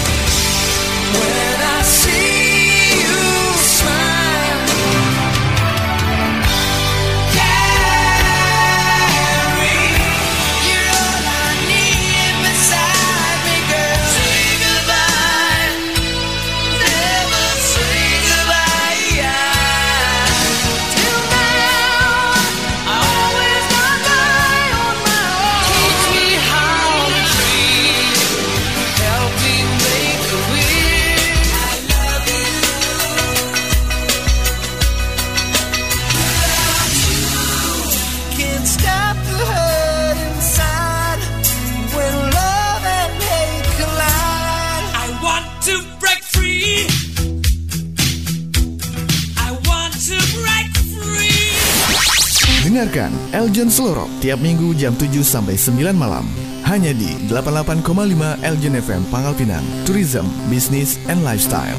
Dengarkan Eljon Selorok tiap minggu jam 7 sampai 9 malam. Hanya di 88,5 Eljon FM Pangkal Pinang. Tourism, Business, and Lifestyle.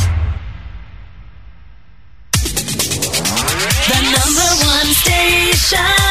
The number one station.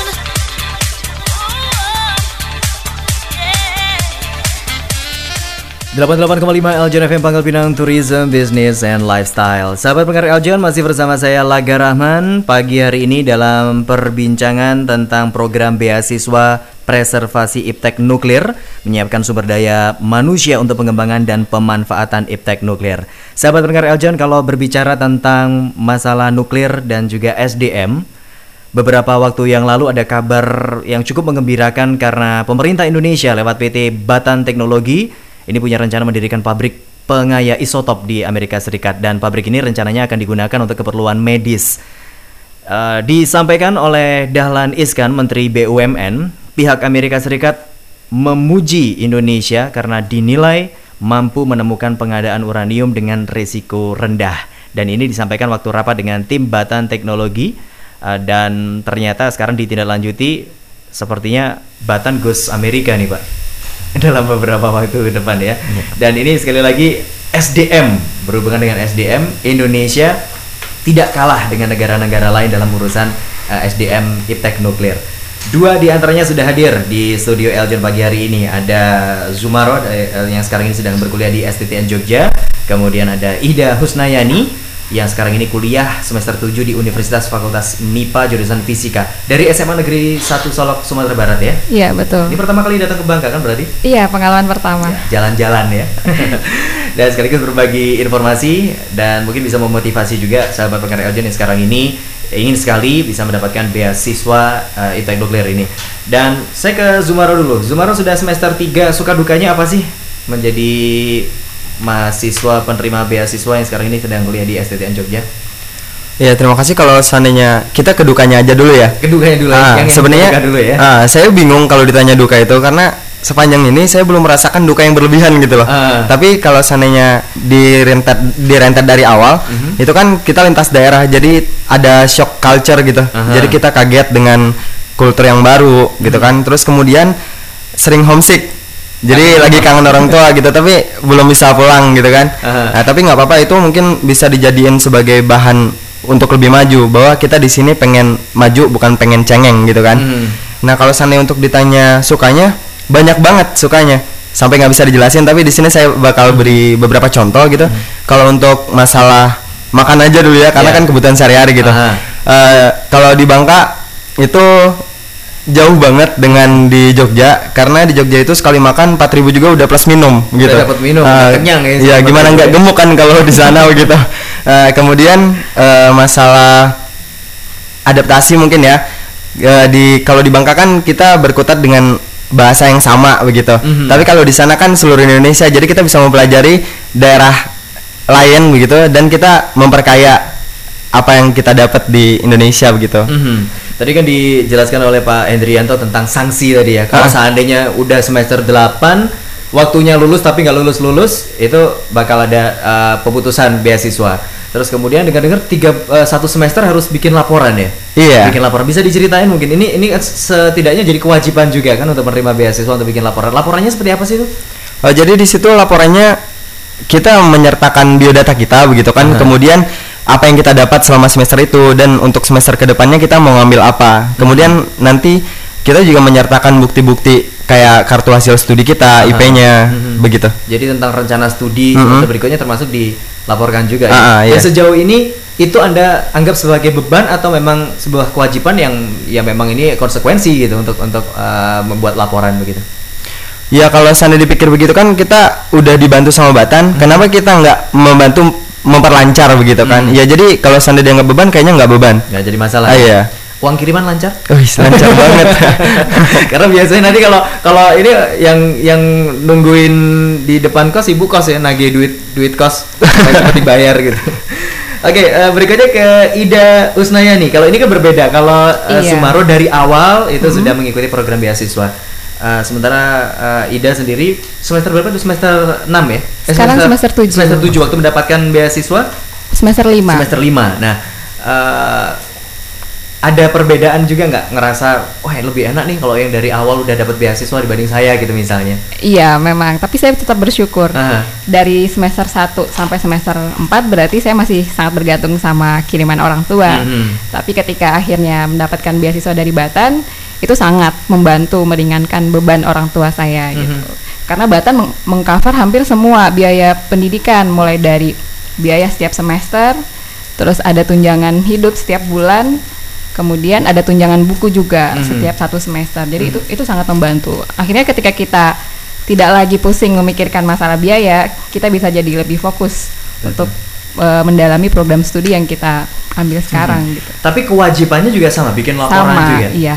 88,5 Eljon FM Pangkal Pinang, Tourism, Business, and Lifestyle. Sahabat pendengar Eljon, masih bersama saya Laga Rahman. Pagi hari ini dalam perbincangan tentang program beasiswa preservasi iptek nuklir, menyiapkan sumber daya manusia untuk pengembangan dan pemanfaatan iptek nuklir. Sahabat pendengar Eljon, kalau berbicara tentang masalah nuklir dan juga SDM, beberapa waktu yang lalu ada kabar yang cukup menggembirakan karena pemerintah Indonesia lewat PT Batan Teknologi ini punya rencana mendirikan pabrik pengaya isotop di Amerika Serikat, dan pabrik ini rencananya akan digunakan untuk keperluan medis. Disampaikan oleh Dahlan Iskan, Menteri BUMN, pihak Amerika Serikat memuji Indonesia karena dinilai mampu menemukan pengadaan uranium dengan risiko rendah. Dan ini disampaikan waktu rapat dengan tim Batan Teknologi, dan ternyata sekarang ditindaklanjuti, sepertinya Batan goes Amerika nih Pak dalam beberapa waktu ke depan ya. Dan ini sekali lagi SDM, berhubungan dengan SDM, Indonesia tidak kalah dengan negara-negara lain dalam urusan SDM iptek nuklir. Dua di antaranya sudah hadir di studio Eljon pagi hari ini. Ada Zumaro yang sekarang ini sedang berkuliah di STTN Jogja. Kemudian ada Ida Husnayani yang sekarang ini kuliah semester 7 di Universitas Fakultas MIPA jurusan Fisika dari SMA Negeri 1 Solok, Sumatera Barat ya? Iya, betul. Ini pertama kali datang ke Bangka kan berarti? Iya, pengalaman pertama. Jalan-jalan ya. Dan sekaligus berbagi informasi dan mungkin bisa memotivasi juga sahabat pendengar Eljon yang sekarang ini ingin sekali bisa mendapatkan beasiswa iptek nuklir ini. Dan saya ke Zumaro dulu. Zumaro sudah semester 3, suka dukanya apa sih menjadi mahasiswa penerima beasiswa yang sekarang ini sedang kuliah di STTN Jogja? Ya, terima kasih. Kalau seandainya kita ke dukanya aja dulu ya. Ke dukanya dulu. Yang sebenarnya dulu ya. Saya bingung kalau ditanya duka itu karena sepanjang ini saya belum merasakan duka yang berlebihan gitu loh. Tapi kalau seandainya direntet dari awal, itu kan kita lintas daerah, jadi ada shock culture gitu. Jadi kita kaget dengan kultur yang baru gitu kan. Terus kemudian sering homesick. Jadi lagi kangen orang tua gitu, tapi belum bisa pulang gitu kan. Nah, tapi nggak apa-apa, itu mungkin bisa dijadiin sebagai bahan untuk lebih maju, bahwa kita di sini pengen maju bukan pengen cengeng gitu kan. Nah, kalau seandainya untuk ditanya sukanya, banyak banget sukanya sampai nggak bisa dijelasin, tapi di sini saya bakal beri beberapa contoh gitu. Kalau untuk masalah makan aja dulu ya, karena kan kebutuhan sehari-hari gitu. Kalau di Bangka itu jauh banget dengan di Jogja, karena di Jogja itu sekali makan 4.000 juga udah plus minum gitu. Udah dapat minum, kenyang ya. Ya gimana nggak gemuk kan kalau di sana begitu. Kemudian masalah adaptasi mungkin ya. Kalau di Bangka kan kita berkutat dengan bahasa yang sama begitu. Tapi kalau di sana kan seluruh Indonesia, jadi kita bisa mempelajari daerah lain begitu, dan kita memperkaya apa yang kita dapat di Indonesia begitu. Tadi kan dijelaskan oleh Pak Hendrianto tentang sanksi tadi ya. Kalau seandainya udah semester 8 waktunya lulus tapi nggak lulus, itu bakal ada pemutusan beasiswa. Terus kemudian dengar-dengar satu semester harus bikin laporan ya. Iya. Bikin laporan. Bisa diceritain mungkin ini setidaknya jadi kewajiban juga kan untuk menerima beasiswa untuk bikin laporan. Laporannya seperti apa sih itu? Jadi di situ laporannya kita menyertakan biodata kita begitu kan. Kemudian apa yang kita dapat selama semester itu, dan untuk semester kedepannya kita mau ngambil apa. Kemudian nanti kita juga menyertakan bukti-bukti kayak kartu hasil studi kita, IP-nya, begitu. Jadi tentang rencana studi semester berikutnya termasuk dilaporkan juga ya. Iya. Sejauh ini itu Anda anggap sebagai beban atau memang sebuah kewajiban yang ya memang ini konsekuensi gitu untuk membuat laporan begitu? Ya kalau seandainya dipikir begitu kan kita udah dibantu sama Batan, kenapa kita nggak membantu memperlancar begitu kan? Ya jadi kalau seandainya dianggap beban, kayaknya nggak beban. Nggak jadi masalah. Iya. Uang kiriman lancar? Lancar banget. Karena biasanya nanti kalau ini yang nungguin di depan kos, ibu kos ya, nagih duit kos seperti bayar gitu. Oke, berikutnya ke Ida Usnayani. Kalau ini kan berbeda. Kalau Sumaro dari awal itu sudah mengikuti program beasiswa. Sementara Ida sendiri semester berapa itu? Semester 6 ya? Sekarang semester 7. Semester 7 waktu mendapatkan beasiswa? Semester 5. Semester 5. Nah, ada perbedaan juga nggak, ngerasa wah lebih enak nih kalau yang dari awal udah dapat beasiswa dibanding saya gitu misalnya? Iya memang, tapi saya tetap bersyukur. Dari semester 1 sampai semester 4 berarti saya masih sangat bergantung sama kiriman orang tua. Tapi ketika akhirnya mendapatkan beasiswa dari Batan, itu sangat membantu meringankan beban orang tua saya gitu. Karena Batan mengcover hampir semua biaya pendidikan, mulai dari biaya setiap semester, terus ada tunjangan hidup setiap bulan, kemudian ada tunjangan buku juga setiap satu semester. Jadi itu sangat membantu. Akhirnya ketika kita tidak lagi pusing memikirkan masalah biaya, kita bisa jadi lebih fokus untuk mendalami program studi yang kita ambil sekarang gitu. Tapi kewajibannya juga sama, bikin laporan juga? Iya,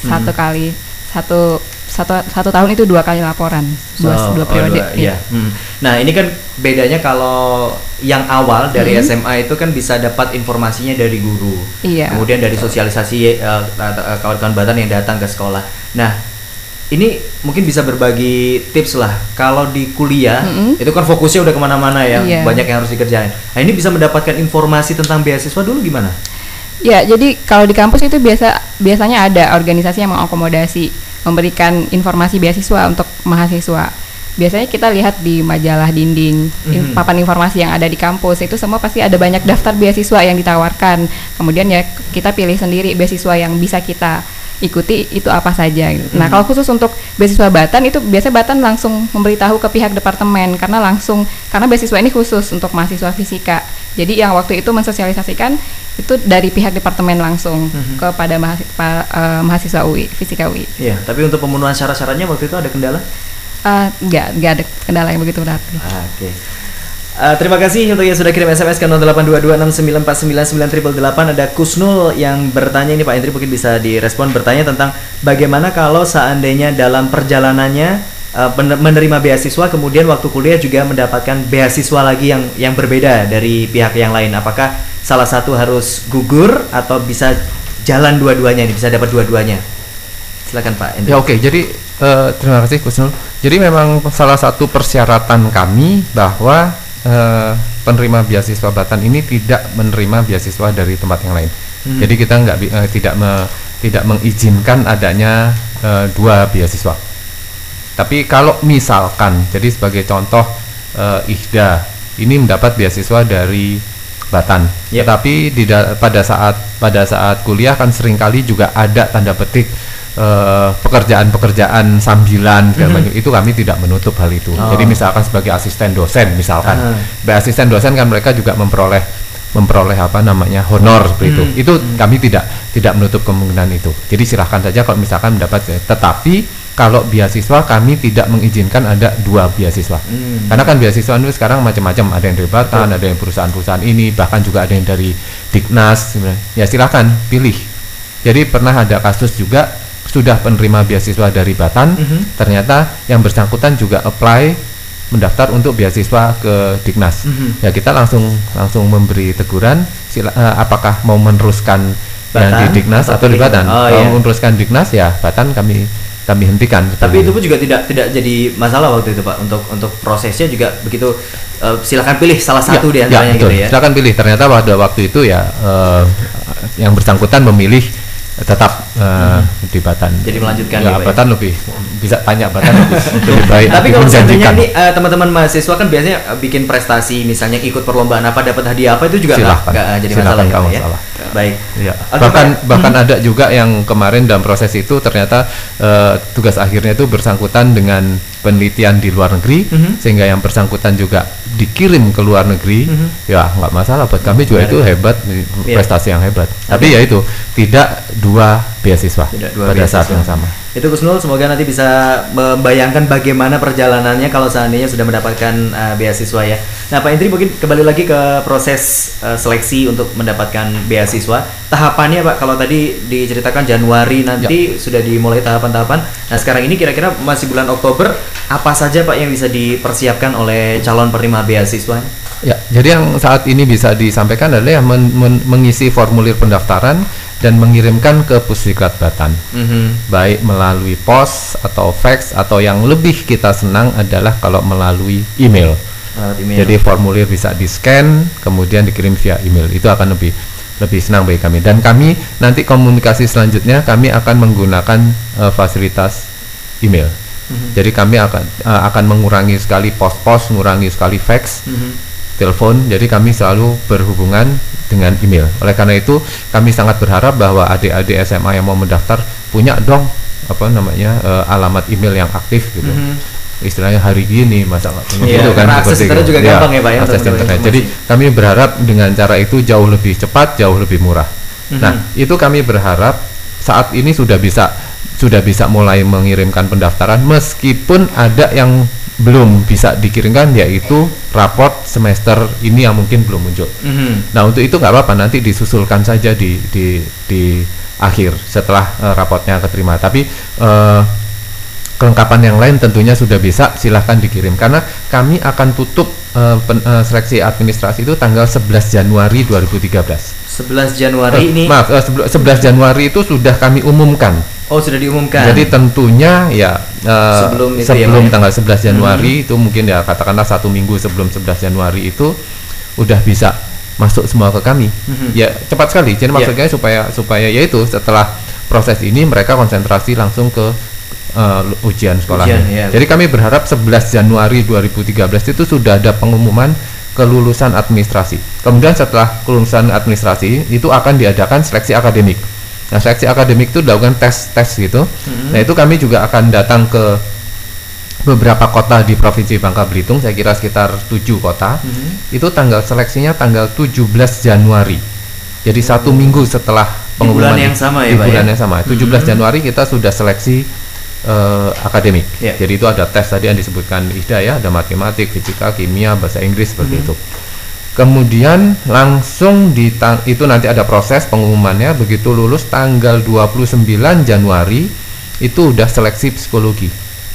satu tahun itu 2 kali laporan, dua periode. Iya. Nah ini kan bedanya kalau yang awal dari SMA itu kan bisa dapat informasinya dari guru, kemudian dari sosialisasi kawan-kawan Batan yang datang ke sekolah. Nah ini mungkin bisa berbagi tips lah. Kalau di kuliah itu kan fokusnya udah kemana-mana ya, banyak yang harus dikerjain. Nah ini bisa mendapatkan informasi tentang beasiswa dulu gimana? Ya, jadi kalau di kampus itu biasanya ada organisasi yang mengakomodasi, memberikan informasi beasiswa untuk mahasiswa. Biasanya kita lihat di majalah dinding, papan informasi yang ada di kampus, itu semua pasti ada banyak daftar beasiswa yang ditawarkan. Kemudian ya kita pilih sendiri beasiswa yang bisa kita ikuti itu apa saja gitu. Nah, kalau khusus untuk beasiswa Batan itu biasanya Batan langsung memberitahu ke pihak departemen karena beasiswa ini khusus untuk mahasiswa fisika. Jadi yang waktu itu mensosialisasikan itu dari pihak departemen langsung kepada mahasiswa UI, fisika UI. Iya, tapi untuk pemenuhan syarat-syaratnya waktu itu ada kendala? Nggak ada kendala yang begitu berarti. Oke. Terima kasih untuk yang sudah kirim SMS ke 082269499888. Ada Kusnul yang bertanya, ini Pak Hendri mungkin bisa direspon, bertanya tentang bagaimana kalau seandainya dalam perjalanannya menerima beasiswa kemudian waktu kuliah juga mendapatkan beasiswa lagi yang berbeda dari pihak yang lain, apakah salah satu harus gugur atau bisa jalan dua-duanya nih, bisa dapat dua-duanya? Silakan Pak Hendrik. Ya oke, jadi terima kasih Kusnul. Jadi memang salah satu persyaratan kami bahwa penerima beasiswa Batan ini tidak menerima beasiswa dari tempat yang lain. Jadi kita tidak mengizinkan adanya dua beasiswa. Tapi kalau misalkan, jadi sebagai contoh Ihda ini mendapat beasiswa dari Batan, tetapi pada saat kuliah kan seringkali juga ada tanda petik pekerjaan sambilan itu kami tidak menutup hal itu. Jadi misalkan sebagai asisten dosen misalkan, asisten dosen kan mereka juga memperoleh honor seperti itu kami tidak menutup kemungkinan itu. Jadi silahkan saja kalau misalkan mendapat, tetapi kalau beasiswa kami tidak mengizinkan ada dua beasiswa, karena kan beasiswa itu sekarang macam-macam, ada yang dari Batan, ada yang perusahaan-perusahaan ini, bahkan juga ada yang dari Dignas. Ya silahkan pilih. Jadi pernah ada kasus juga sudah penerima beasiswa dari Batan, ternyata yang bersangkutan juga mendaftar untuk beasiswa ke Dignas. Ya kita langsung memberi teguran, apakah mau meneruskan yang di Dignas atau di Batan. Kalau meneruskan Dignas ya Batan kami hentikan. Tapi itu pun juga tidak jadi masalah waktu itu Pak, untuk prosesnya juga begitu. Silakan pilih salah satu di antaranya gitu ya. Silakan pilih. Ternyata pada waktu itu ya yang bersangkutan memilih tetap di Batan. Jadi melanjutkan ya, Batan lebih bisa tanya Batan lebih baik. Tapi kalau seandainya nih teman-teman mahasiswa kan biasanya bikin prestasi, misalnya ikut perlombaan apa, dapat hadiah apa, itu juga nggak jadi masalah ya. Baik. Ya. Bahkan ada juga yang kemarin dalam proses itu ternyata tugas akhirnya itu bersangkutan dengan penelitian di luar negeri, sehingga yang bersangkutan juga dikirim ke luar negeri. Ya nggak masalah buat kami juga, itu hebat, prestasi yang hebat. Tapi ya itu tidak dua beasiswa pada saat yang sama. Itu Kusnul, semoga nanti bisa membayangkan bagaimana perjalanannya kalau seandainya sudah mendapatkan beasiswa ya. Nah Pak Hendri, mungkin kembali lagi ke proses seleksi untuk mendapatkan beasiswa. Tahapannya Pak, kalau tadi diceritakan Januari nanti sudah dimulai tahapan-tahapan. Nah sekarang ini kira-kira masih bulan Oktober, apa saja Pak yang bisa dipersiapkan oleh calon penerima beasiswa? Ya, jadi yang saat ini bisa disampaikan adalah yang mengisi formulir pendaftaran dan mengirimkan ke Pusdiklat Batan, baik melalui pos atau fax, atau yang lebih kita senang adalah kalau melalui email. Jadi formulir bisa di-scan kemudian dikirim via email, itu akan lebih senang bagi kami. Dan kami nanti komunikasi selanjutnya kami akan menggunakan fasilitas email. Jadi kami akan mengurangi sekali pos-pos, mengurangi sekali fax, telepon. Jadi kami selalu berhubungan dengan email. Oleh karena itu kami sangat berharap bahwa adik-adik SMA yang mau mendaftar punya dong alamat email yang aktif gitu. Istilahnya hari gini masa itu kan akses internet juga gampang ya Pak ya. Akses internet. Jadi kami berharap dengan cara itu jauh lebih cepat, jauh lebih murah. Nah, itu kami berharap saat ini sudah bisa mulai mengirimkan pendaftaran, meskipun ada yang belum bisa dikirimkan, yaitu raport semester ini yang mungkin belum muncul. Nah untuk itu nggak apa-apa, nanti disusulkan saja di akhir setelah raportnya keterima. Tapi kelengkapan yang lain tentunya sudah bisa, silahkan dikirim, karena kami akan tutup seleksi administrasi itu tanggal 11 Januari 2013. 11 Januari ini? Maaf, 11 Januari itu sudah kami umumkan. Oh, sudah diumumkan. Jadi tentunya ya sebelum tanggal 11 Januari itu mungkin ya katakanlah 1 minggu sebelum 11 Januari itu udah bisa masuk semua ke kami. Ya cepat sekali. Jadi maksudnya supaya yaitu setelah proses ini mereka konsentrasi langsung ke ujian sekolahnya. Jadi kami berharap 11 Januari 2013 itu sudah ada pengumuman kelulusan administrasi. Kemudian setelah kelulusan administrasi itu akan diadakan seleksi akademik. Nah, seleksi akademik itu dilakukan tes gitu. Nah, itu kami juga akan datang ke beberapa kota di Provinsi Bangka Belitung, saya kira sekitar 7 kota. Itu seleksinya tanggal 17 Januari. Jadi 1 minggu setelah pengumuman di bulan yang sama ya, Pak. Di bulan yang sama. 17 Januari kita sudah seleksi akademik. Jadi itu ada tes tadi yang disebutkan Ihda ya, ada matematik, fisika, kimia, bahasa Inggris seperti itu. Kemudian langsung itu nanti ada proses pengumumannya, begitu lulus tanggal 29 Januari itu udah seleksi psikologi.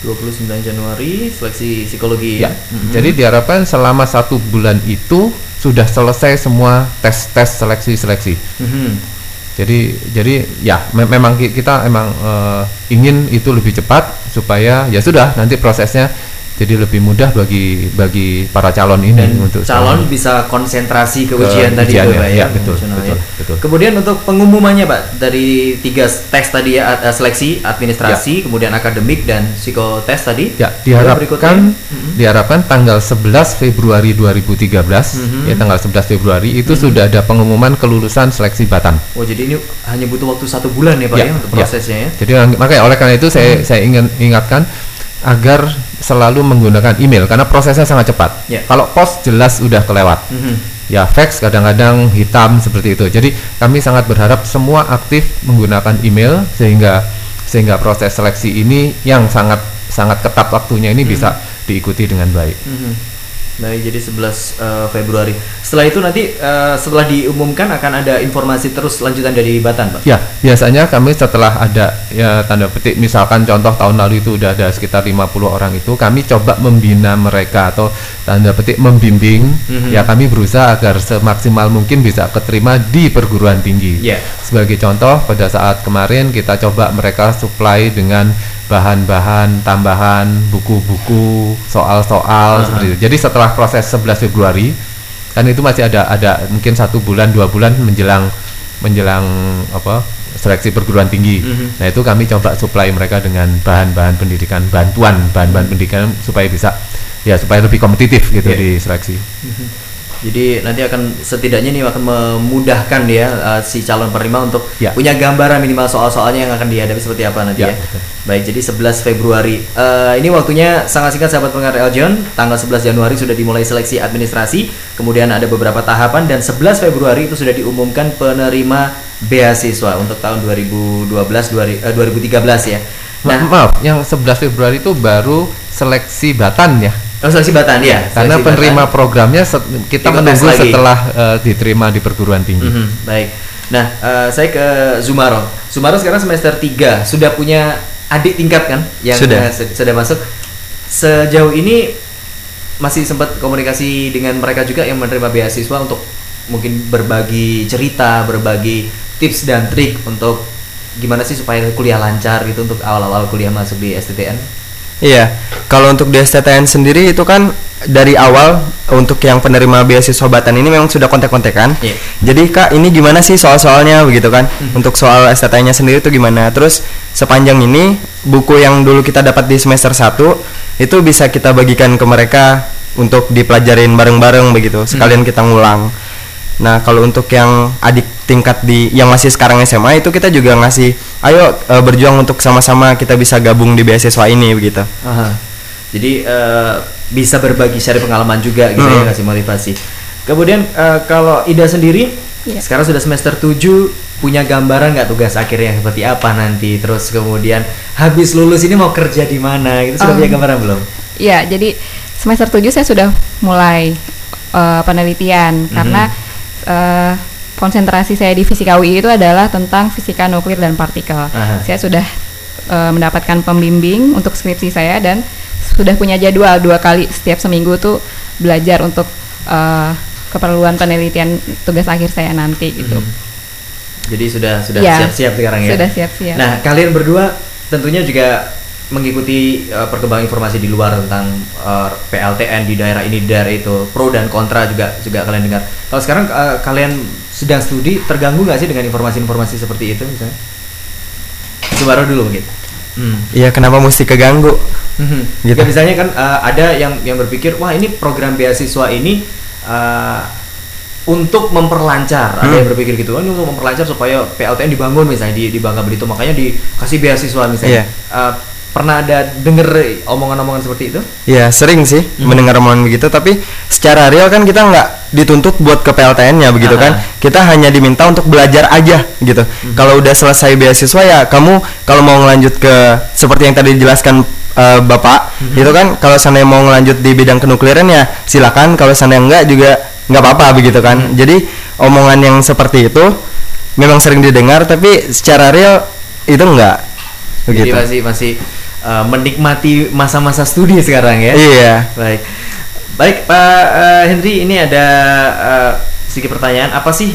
29 Januari seleksi psikologi. Ya. Jadi diharapkan selama 1 bulan itu sudah selesai semua tes seleksi. Jadi ya memang kita emang ingin itu lebih cepat supaya ya sudah nanti prosesnya jadi lebih mudah bagi para calon ini. Dan untuk calon bisa konsentrasi ke ujian tadi itu Pak ya. Betul. Kemudian untuk pengumumannya Pak dari 3 tes tadi ya, seleksi, administrasi, kemudian akademik dan psikotes tadi. Ya, diharapkan tanggal 11 Februari 2013 ya, tanggal 11 Februari itu sudah ada pengumuman kelulusan seleksi Batan. Oh, jadi ini hanya butuh waktu 1 bulan ya Pak ya untuk prosesnya ya. Jadi makanya oleh karena itu saya ingin ingatkan agar selalu menggunakan email karena prosesnya sangat cepat. Kalau pos jelas udah kelewat. Ya fax kadang-kadang hitam seperti itu. Jadi kami sangat berharap semua aktif menggunakan email sehingga proses seleksi ini yang sangat ketat waktunya ini bisa diikuti dengan baik. Baik, jadi 11 Februari. Setelah itu nanti setelah diumumkan akan ada informasi terus lanjutan dari Batan, Pak? Ya, biasanya kami setelah ada ya tanda petik misalkan contoh tahun lalu itu udah ada sekitar 50 orang itu, kami coba membina mereka atau tanda petik membimbing. Ya kami berusaha agar semaksimal mungkin bisa keterima di perguruan tinggi. Sebagai contoh pada saat kemarin kita coba mereka supply dengan bahan-bahan tambahan, buku-buku, soal-soal seperti itu. Jadi setelah proses 11 Februari kan itu masih ada mungkin 1 bulan 2 bulan menjelang seleksi perguruan tinggi. Nah itu kami coba supply mereka dengan bahan-bahan pendidikan, bahan-bahan pendidikan supaya bisa supaya lebih kompetitif gitu di seleksi. Jadi nanti akan setidaknya ini akan memudahkan si calon penerima untuk punya gambaran minimal soal-soalnya yang akan dihadapi seperti apa nanti ya. Baik, jadi 11 Februari. Ini waktunya sangat singkat sahabat pendengar Eljon. Tanggal 11 Januari sudah dimulai seleksi administrasi, kemudian ada beberapa tahapan dan 11 Februari itu sudah diumumkan penerima beasiswa untuk tahun 2013 ya. Nah, maaf, yang 11 Februari itu baru seleksi Batan ya. Seleksi Batan ya. Karena penerima programnya kita menunggu setelah diterima di perguruan tinggi. Baik. Nah, saya ke Zumaro. Zumaro sekarang semester 3, sudah punya adik tingkat kan yang sudah masuk. Sejauh ini masih sempat komunikasi dengan mereka juga yang menerima beasiswa untuk mungkin berbagi cerita, berbagi tips dan trik untuk gimana sih supaya kuliah lancar gitu untuk awal-awal kuliah masuk di STTN. Iya, kalau untuk di STTN sendiri itu kan dari awal untuk yang penerima beasiswa Batan ini memang sudah kontek-kontekan. Jadi Kak, ini gimana sih soal-soalnya begitu kan? Untuk soal STTN-nya sendiri itu gimana? Terus sepanjang ini buku yang dulu kita dapat di semester 1 itu bisa kita bagikan ke mereka untuk dipelajarin bareng-bareng begitu. Sekalian kita ngulang. Nah, kalau untuk yang adik tingkat yang masih sekarang SMA itu kita juga ngasih ayo berjuang untuk sama-sama kita bisa gabung di beasiswa ini begitu. Jadi bisa berbagi share pengalaman juga gitu ya, kasih motivasi. Kemudian kalau Ida sendiri sekarang sudah semester 7, punya gambaran nggak tugas akhirnya seperti apa nanti? Terus kemudian habis lulus ini mau kerja di mana? Itu sudah punya gambaran belum? Iya, jadi semester 7 saya sudah mulai penelitian karena konsentrasi saya di Fisika UI itu adalah tentang fisika nuklir dan partikel. Saya sudah mendapatkan pembimbing untuk skripsi saya dan sudah punya jadwal 2 kali setiap seminggu tuh belajar untuk keperluan penelitian tugas akhir saya nanti gitu. Jadi sudah siap-siap sekarang ya. Sudah siap-siap. Nah, kalian berdua tentunya juga mengikuti perkembangan informasi di luar tentang PLTN di daerah ini, di daerah itu, pro dan kontra juga kalian dengar. Kalau sekarang kalian sedang studi, terganggu nggak sih dengan informasi-informasi seperti itu misalnya? Suara dulu mungkin. Iya, kenapa mesti keganggu? Gitu. Ya, misalnya kan ada yang berpikir, wah ini program beasiswa ini untuk memperlancar, ada yang berpikir gitu, ini untuk memperlancar supaya PLTN dibangun misalnya di Bangka Belitung, makanya dikasih beasiswa misalnya. Pernah ada denger omongan-omongan seperti itu? Ya sering sih mendengar omongan begitu, tapi secara real kan kita nggak dituntut buat ke PLTN-nya begitu kan. Kita hanya diminta untuk belajar aja gitu. Kalau udah selesai beasiswa ya kamu kalau mau ngelanjut ke seperti yang tadi dijelaskan Bapak, itu kan kalau seandainya mau ngelanjut di bidang kenukliran ya silakan, kalau seandainya enggak juga nggak apa-apa begitu kan. Jadi omongan yang seperti itu memang sering didengar, tapi secara real itu enggak begitu. Jadi masih menikmati masa-masa studi sekarang ya. Iya. Baik Pak Henry, ini ada sedikit pertanyaan. Apa sih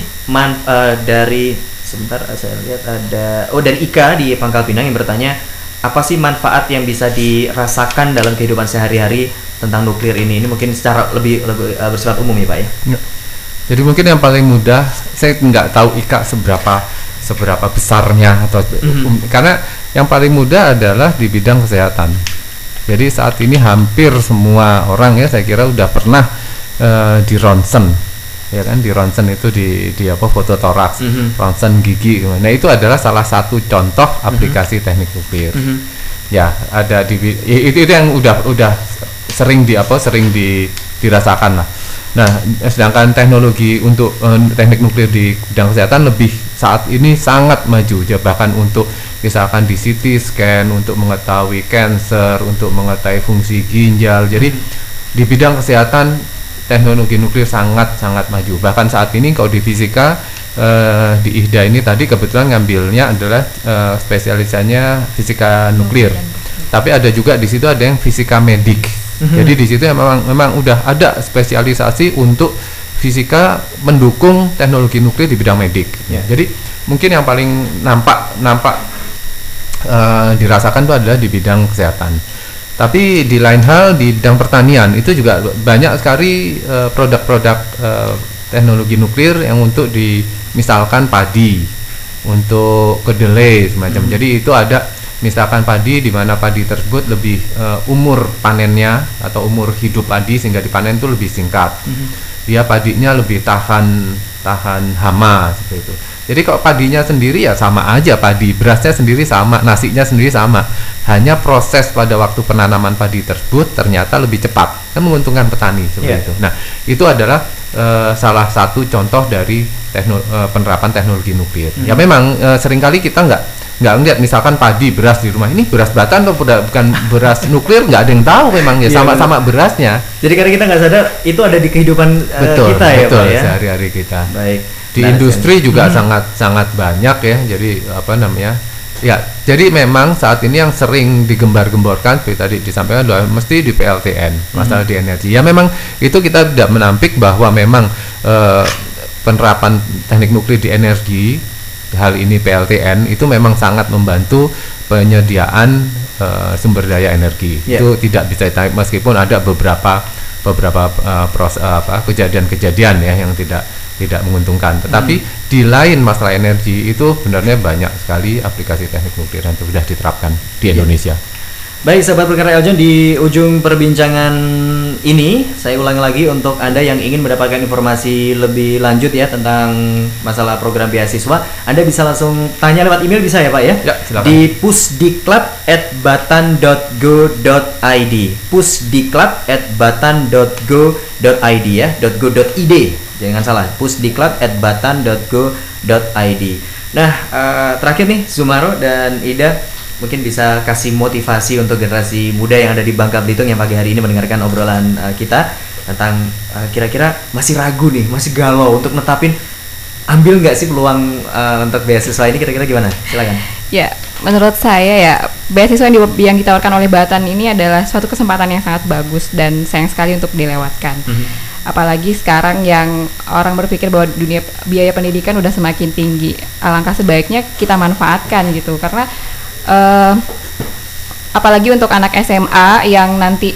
dari sebentar saya lihat ada dari Ika di Pangkal Pinang yang bertanya, apa sih manfaat yang bisa dirasakan dalam kehidupan sehari-hari tentang nuklir ini? Ini mungkin secara lebih bersifat umum ya Pak ya. Jadi mungkin yang paling mudah, saya nggak tahu Ika seberapa besarnya atau karena yang paling mudah adalah di bidang kesehatan. Jadi saat ini hampir semua orang ya saya kira udah pernah di ronsen, ya kan, di ronsen itu di foto toraks, ronsen gigi. Nah itu adalah salah satu contoh aplikasi teknik nuklir. Ya ada itu yang udah sering dirasakan lah. Nah, sedangkan teknologi untuk teknik nuklir di bidang kesehatan lebih saat ini sangat maju, bahkan untuk misalkan di CT scan untuk mengetahui kanker, untuk mengetahui fungsi ginjal. Jadi di bidang kesehatan teknologi nuklir sangat maju. Bahkan saat ini kalau di fisika di IHDA ini tadi kebetulan ngambilnya adalah spesialisasinya fisika nuklir. Tapi ada juga di situ ada yang fisika medik. Jadi di situ memang udah ada spesialisasi untuk fisika mendukung teknologi nuklir di bidang medik. Jadi mungkin yang paling nampak dirasakan itu adalah di bidang kesehatan. Tapi di lain hal di bidang pertanian itu juga banyak sekali produk-produk teknologi nuklir yang untuk misalkan padi, untuk kedelai semacam. Jadi itu ada misalkan padi di mana padi tersebut lebih umur panennya atau umur hidup padi sehingga dipanen itu lebih singkat. Dia padinya lebih tahan hama seperti itu. Jadi kalau padinya sendiri ya sama aja, padi berasnya sendiri sama, nasinya sendiri sama. Hanya proses pada waktu penanaman padi tersebut ternyata lebih cepat, kan menguntungkan petani seperti itu. Nah, itu adalah salah satu contoh dari penerapan teknologi nuklir. Ya memang seringkali kita nggak ngeliat misalkan padi beras di rumah ini beras batan atau bukan beras nuklir, nggak ada yang tahu memang ya sama-sama berasnya. Jadi karena kita nggak sadar itu ada di kehidupan kita ya Pak ya. Sehari-hari kita. Baik. Di industri juga sangat banyak ya. Jadi ya jadi memang saat ini yang sering digembar-gemborkan seperti tadi disampaikan adalah mesti di PLTN, masalah di energi. Ya memang itu kita tidak menampik bahwa memang penerapan teknik nuklir di energi, hal ini PLTN itu memang sangat membantu penyediaan sumber daya energi. Itu tidak bisa ditarik meskipun ada beberapa kejadian-kejadian ya yang tidak menguntungkan. Tetapi di lain masalah energi itu sebenarnya banyak sekali aplikasi teknik nuklir yang sudah diterapkan di Indonesia. Baik sahabat perkara Eljon, di ujung perbincangan ini saya ulangi lagi untuk Anda yang ingin mendapatkan informasi lebih lanjut ya tentang masalah program beasiswa, Anda bisa langsung tanya lewat email bisa ya Pak ya? Ya, silakan. Di pusdiklat@batan.go.id, pusdiklat@batan.go.id ya, .go.id. Jangan salah, pusdiklat@batan.go.id. Nah, terakhir nih Zumaro dan Ida mungkin bisa kasih motivasi untuk generasi muda yang ada di Bangka Belitung yang pagi hari ini mendengarkan obrolan kita tentang kira-kira masih ragu nih, masih galau untuk netapin ambil nggak sih peluang untuk beasiswa ini, kira-kira gimana? Silakan. Ya, menurut saya ya beasiswa yang ditawarkan oleh Batan ini adalah suatu kesempatan yang sangat bagus dan sayang sekali untuk dilewatkan. Apalagi sekarang yang orang berpikir bahwa dunia biaya pendidikan udah semakin tinggi, alangkah sebaiknya kita manfaatkan gitu, karena apalagi untuk anak SMA yang nanti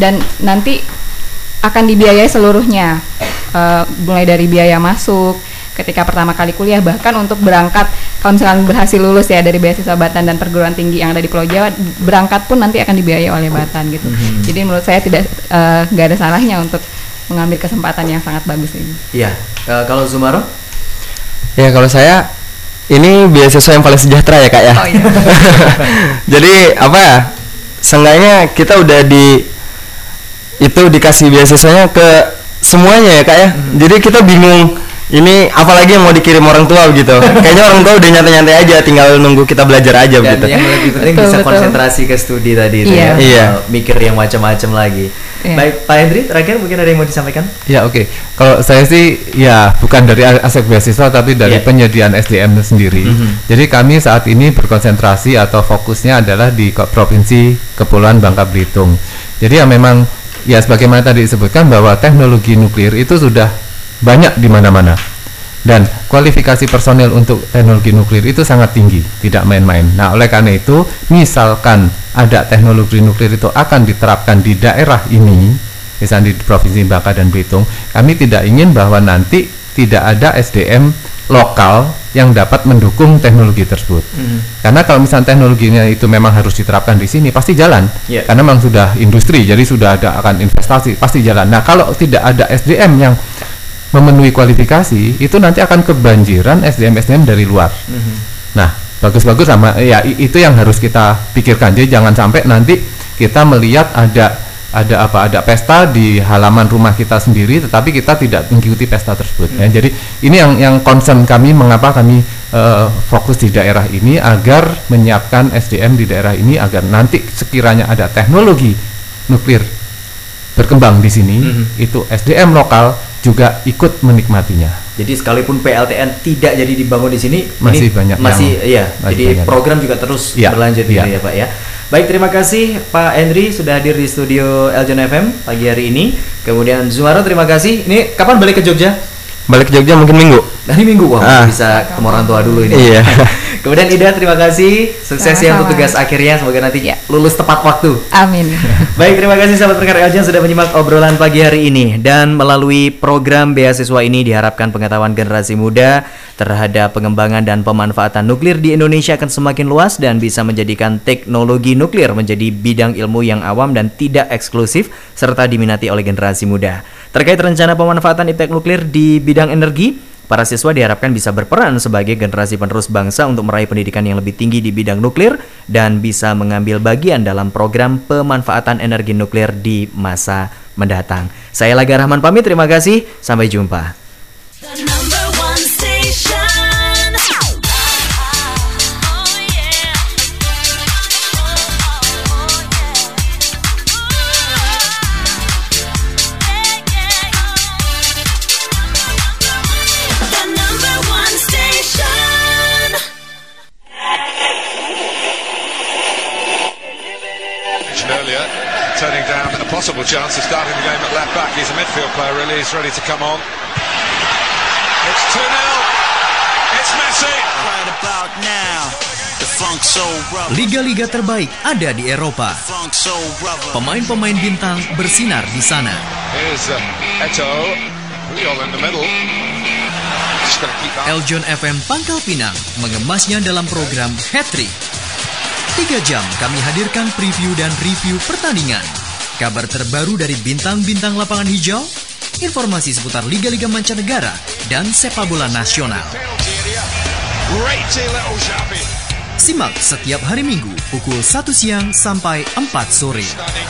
akan dibiayai seluruhnya, mulai dari biaya masuk ketika pertama kali kuliah, bahkan untuk berangkat kalau misalkan berhasil lulus ya dari beasiswa Batan dan perguruan tinggi yang ada di Pulau Jawa, berangkat pun nanti akan dibiayai oleh Batan gitu. Jadi menurut saya nggak ada salahnya untuk mengambil kesempatan yang sangat bagus ini. Iya. Kalau Zumaro? Ya kalau saya ini beasiswa yang paling sejahtera ya Kak ya. Oh, iya. Jadi apa ya? Seenggaknya kita udah dikasih beasiswanya ke semuanya ya Kak ya. Jadi kita bingung Ini apalagi yang mau dikirim orang tua gitu. Kayaknya orang tua udah nyantai-nyantai aja, tinggal nunggu kita belajar aja gitu. Yang lebih penting bisa konsentrasi ke studi tadi itu ya. Iya. Mikir yang macam-macam lagi. Baik, Pak Hendri, terakhir mungkin ada yang mau disampaikan? Ya, oke. Kalau saya sih ya bukan dari aspek beasiswa tapi dari penyediaan SDM sendiri. Jadi kami saat ini berkonsentrasi atau fokusnya adalah di Provinsi Kepulauan Bangka Belitung. Jadi ya memang ya sebagaimana tadi disebutkan bahwa teknologi nuklir itu sudah banyak di mana-mana. Dan kualifikasi personel untuk teknologi nuklir itu sangat tinggi, tidak main-main. Nah, oleh karena itu, misalkan ada teknologi nuklir itu akan diterapkan di daerah ini, misalnya di Provinsi Bangka dan Belitung, kami tidak ingin bahwa nanti tidak ada SDM lokal yang dapat mendukung teknologi tersebut. Karena kalau misalnya teknologinya itu memang harus diterapkan di sini, pasti jalan. Karena memang sudah industri, jadi sudah ada akan investasi, pasti jalan. Nah, kalau tidak ada SDM yang memenuhi kualifikasi, itu nanti akan kebanjiran SDM dari luar. Nah, bagus-bagus sama ya itu yang harus kita pikirkan. Jadi jangan sampai nanti kita melihat ada pesta di halaman rumah kita sendiri, tetapi kita tidak mengikuti pesta tersebut. Ya, jadi ini yang concern kami, mengapa kami fokus di daerah ini agar menyiapkan SDM di daerah ini agar nanti sekiranya ada teknologi nuklir berkembang di sini, itu SDM lokal juga ikut menikmatinya. Jadi sekalipun PLTN tidak jadi dibangun di sini, masih ini banyak jadi banyak. Program juga terus berlanjut gitu ya Pak ya. Baik, terima kasih Pak Hendri sudah hadir di studio Eljon FM pagi hari ini. Kemudian Zumaro, terima kasih. Ini kapan balik ke Jogja? Balik ke Jogja mungkin minggu. Hari Minggu, wah bisa ketemu orang tua dulu ini. Iya. Kemudian Ida, terima kasih. Sukses ya untuk tugas akhirnya. Semoga nanti lulus tepat waktu. Amin. Baik, terima kasih sahabat pendengar Eljon sudah menyimak obrolan pagi hari ini. Dan melalui program beasiswa ini diharapkan pengetahuan generasi muda terhadap pengembangan dan pemanfaatan nuklir di Indonesia akan semakin luas dan bisa menjadikan teknologi nuklir menjadi bidang ilmu yang awam dan tidak eksklusif serta diminati oleh generasi muda. Terkait rencana pemanfaatan iptek nuklir di bidang energi, para siswa diharapkan bisa berperan sebagai generasi penerus bangsa untuk meraih pendidikan yang lebih tinggi di bidang nuklir dan bisa mengambil bagian dalam program pemanfaatan energi nuklir di masa mendatang. Saya Laga Rahman pamit, terima kasih, sampai jumpa. Earlier, turning down a possible chance of starting the game at left back. He's a midfield player, really. He's ready to come on. It's 2-0. It's Messi. Right about now. Liga-liga terbaik ada di Eropa. Pemain-pemain bintang bersinar di sana. Here's Eto'o, Puyol in the middle. Eljon FM Pangkal Pinang mengemasnya dalam program Hat-Trick. 3 jam kami hadirkan preview dan review pertandingan, kabar terbaru dari bintang-bintang lapangan hijau, informasi seputar liga-liga mancanegara, dan sepak bola nasional. Simak setiap hari Minggu pukul 1 siang sampai 4 sore.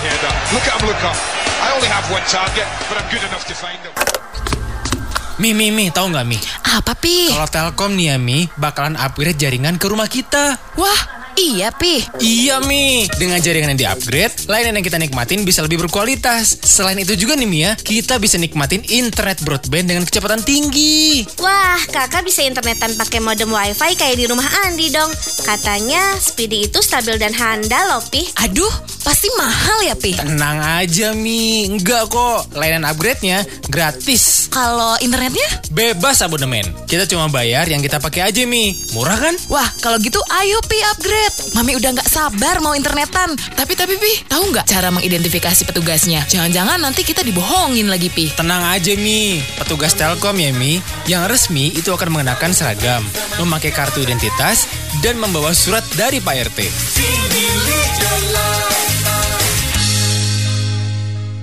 Mi, tahu nggak Mi? Apa Pi? Kalau Telkom nih ya Mi, bakalan upgrade jaringan ke rumah kita. Wah, iya Pi. Iya Mi, dengan jaringan yang di-upgrade, layanan yang kita nikmatin bisa lebih berkualitas. Selain itu juga nih Mi ya, kita bisa nikmatin internet broadband dengan kecepatan tinggi. Wah, kakak bisa internetan pakai modem wifi kayak di rumah Andi dong. Katanya speedy itu stabil dan handal loh Pi. Aduh, pasti mahal ya Pi? Tenang aja Mi, enggak kok. Layanan upgrade-nya gratis. Kalau internetnya? Bebas abonemen. Kita cuma bayar yang kita pakai aja Mi. Murah kan? Wah, kalau gitu ayo Pi upgrade. Mami udah gak sabar mau internetan. Tapi Pi, tahu nggak cara mengidentifikasi petugasnya? Jangan-jangan nanti kita dibohongin lagi Pi. Tenang aja Mi, petugas Telkom ya Mi, yang resmi itu akan mengenakan seragam, memakai kartu identitas, dan membawa surat dari Pak RT.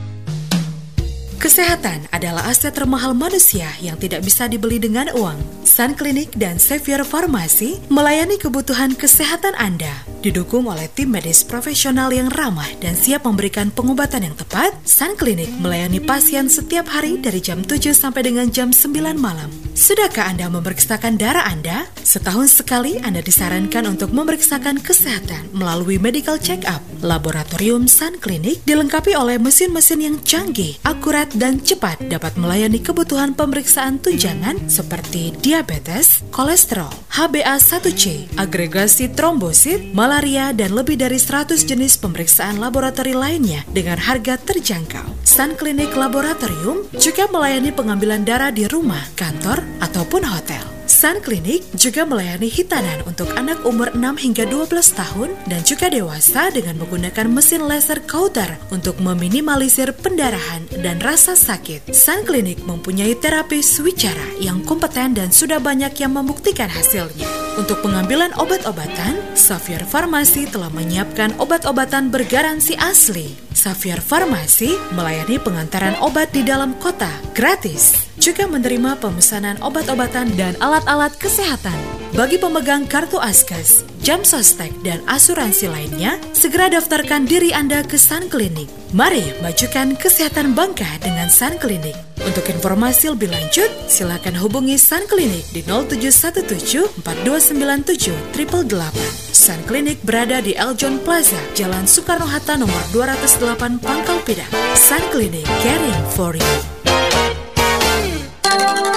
Kesehatan adalah aset termahal manusia yang tidak bisa dibeli dengan uang. Sun Clinic dan Xavier Farmasi melayani kebutuhan kesehatan Anda. Didukung oleh tim medis profesional yang ramah dan siap memberikan pengobatan yang tepat, Sun Clinic melayani pasien setiap hari dari jam 7 sampai dengan jam 9 malam. Sudahkah Anda memeriksakan darah Anda? Setahun sekali Anda disarankan untuk memeriksakan kesehatan melalui medical check-up. Laboratorium Sun Clinic dilengkapi oleh mesin-mesin yang canggih, akurat, dan cepat dapat melayani kebutuhan pemeriksaan tunjangan seperti diabetes, kolesterol, HbA1c, agregasi trombosit, malaria, dan lebih dari 100 jenis pemeriksaan laboratori lainnya dengan harga terjangkau. Sun Clinic Laboratorium juga melayani pengambilan darah di rumah, kantor, ataupun hotel. Sun Clinic juga melayani hitanan untuk anak umur 6 hingga 12 tahun dan juga dewasa dengan menggunakan mesin laser Cauter untuk meminimalisir pendarahan dan rasa sakit. Sun Clinic mempunyai terapi Swicara yang kompeten dan sudah banyak yang membuktikan hasilnya. Untuk pengambilan obat-obatan, Xavier Farmasi telah menyiapkan obat-obatan bergaransi asli. Xavier Farmasi melayani pengantaran obat di dalam kota gratis. Juga menerima pemesanan obat-obatan dan alat-alat kesehatan. Bagi pemegang kartu Askes, Jam Sostek, dan asuransi lainnya, segera daftarkan diri Anda ke Sun Clinic. Mari majukan kesehatan bangka dengan Sun Clinic. Untuk informasi lebih lanjut, silakan hubungi Sun Clinic di 0717 4297 888. Sun Clinic berada di Eljon Plaza, Jalan Soekarno-Hatta nomor 208 Pangkal Pinang. Sun Clinic, caring for you.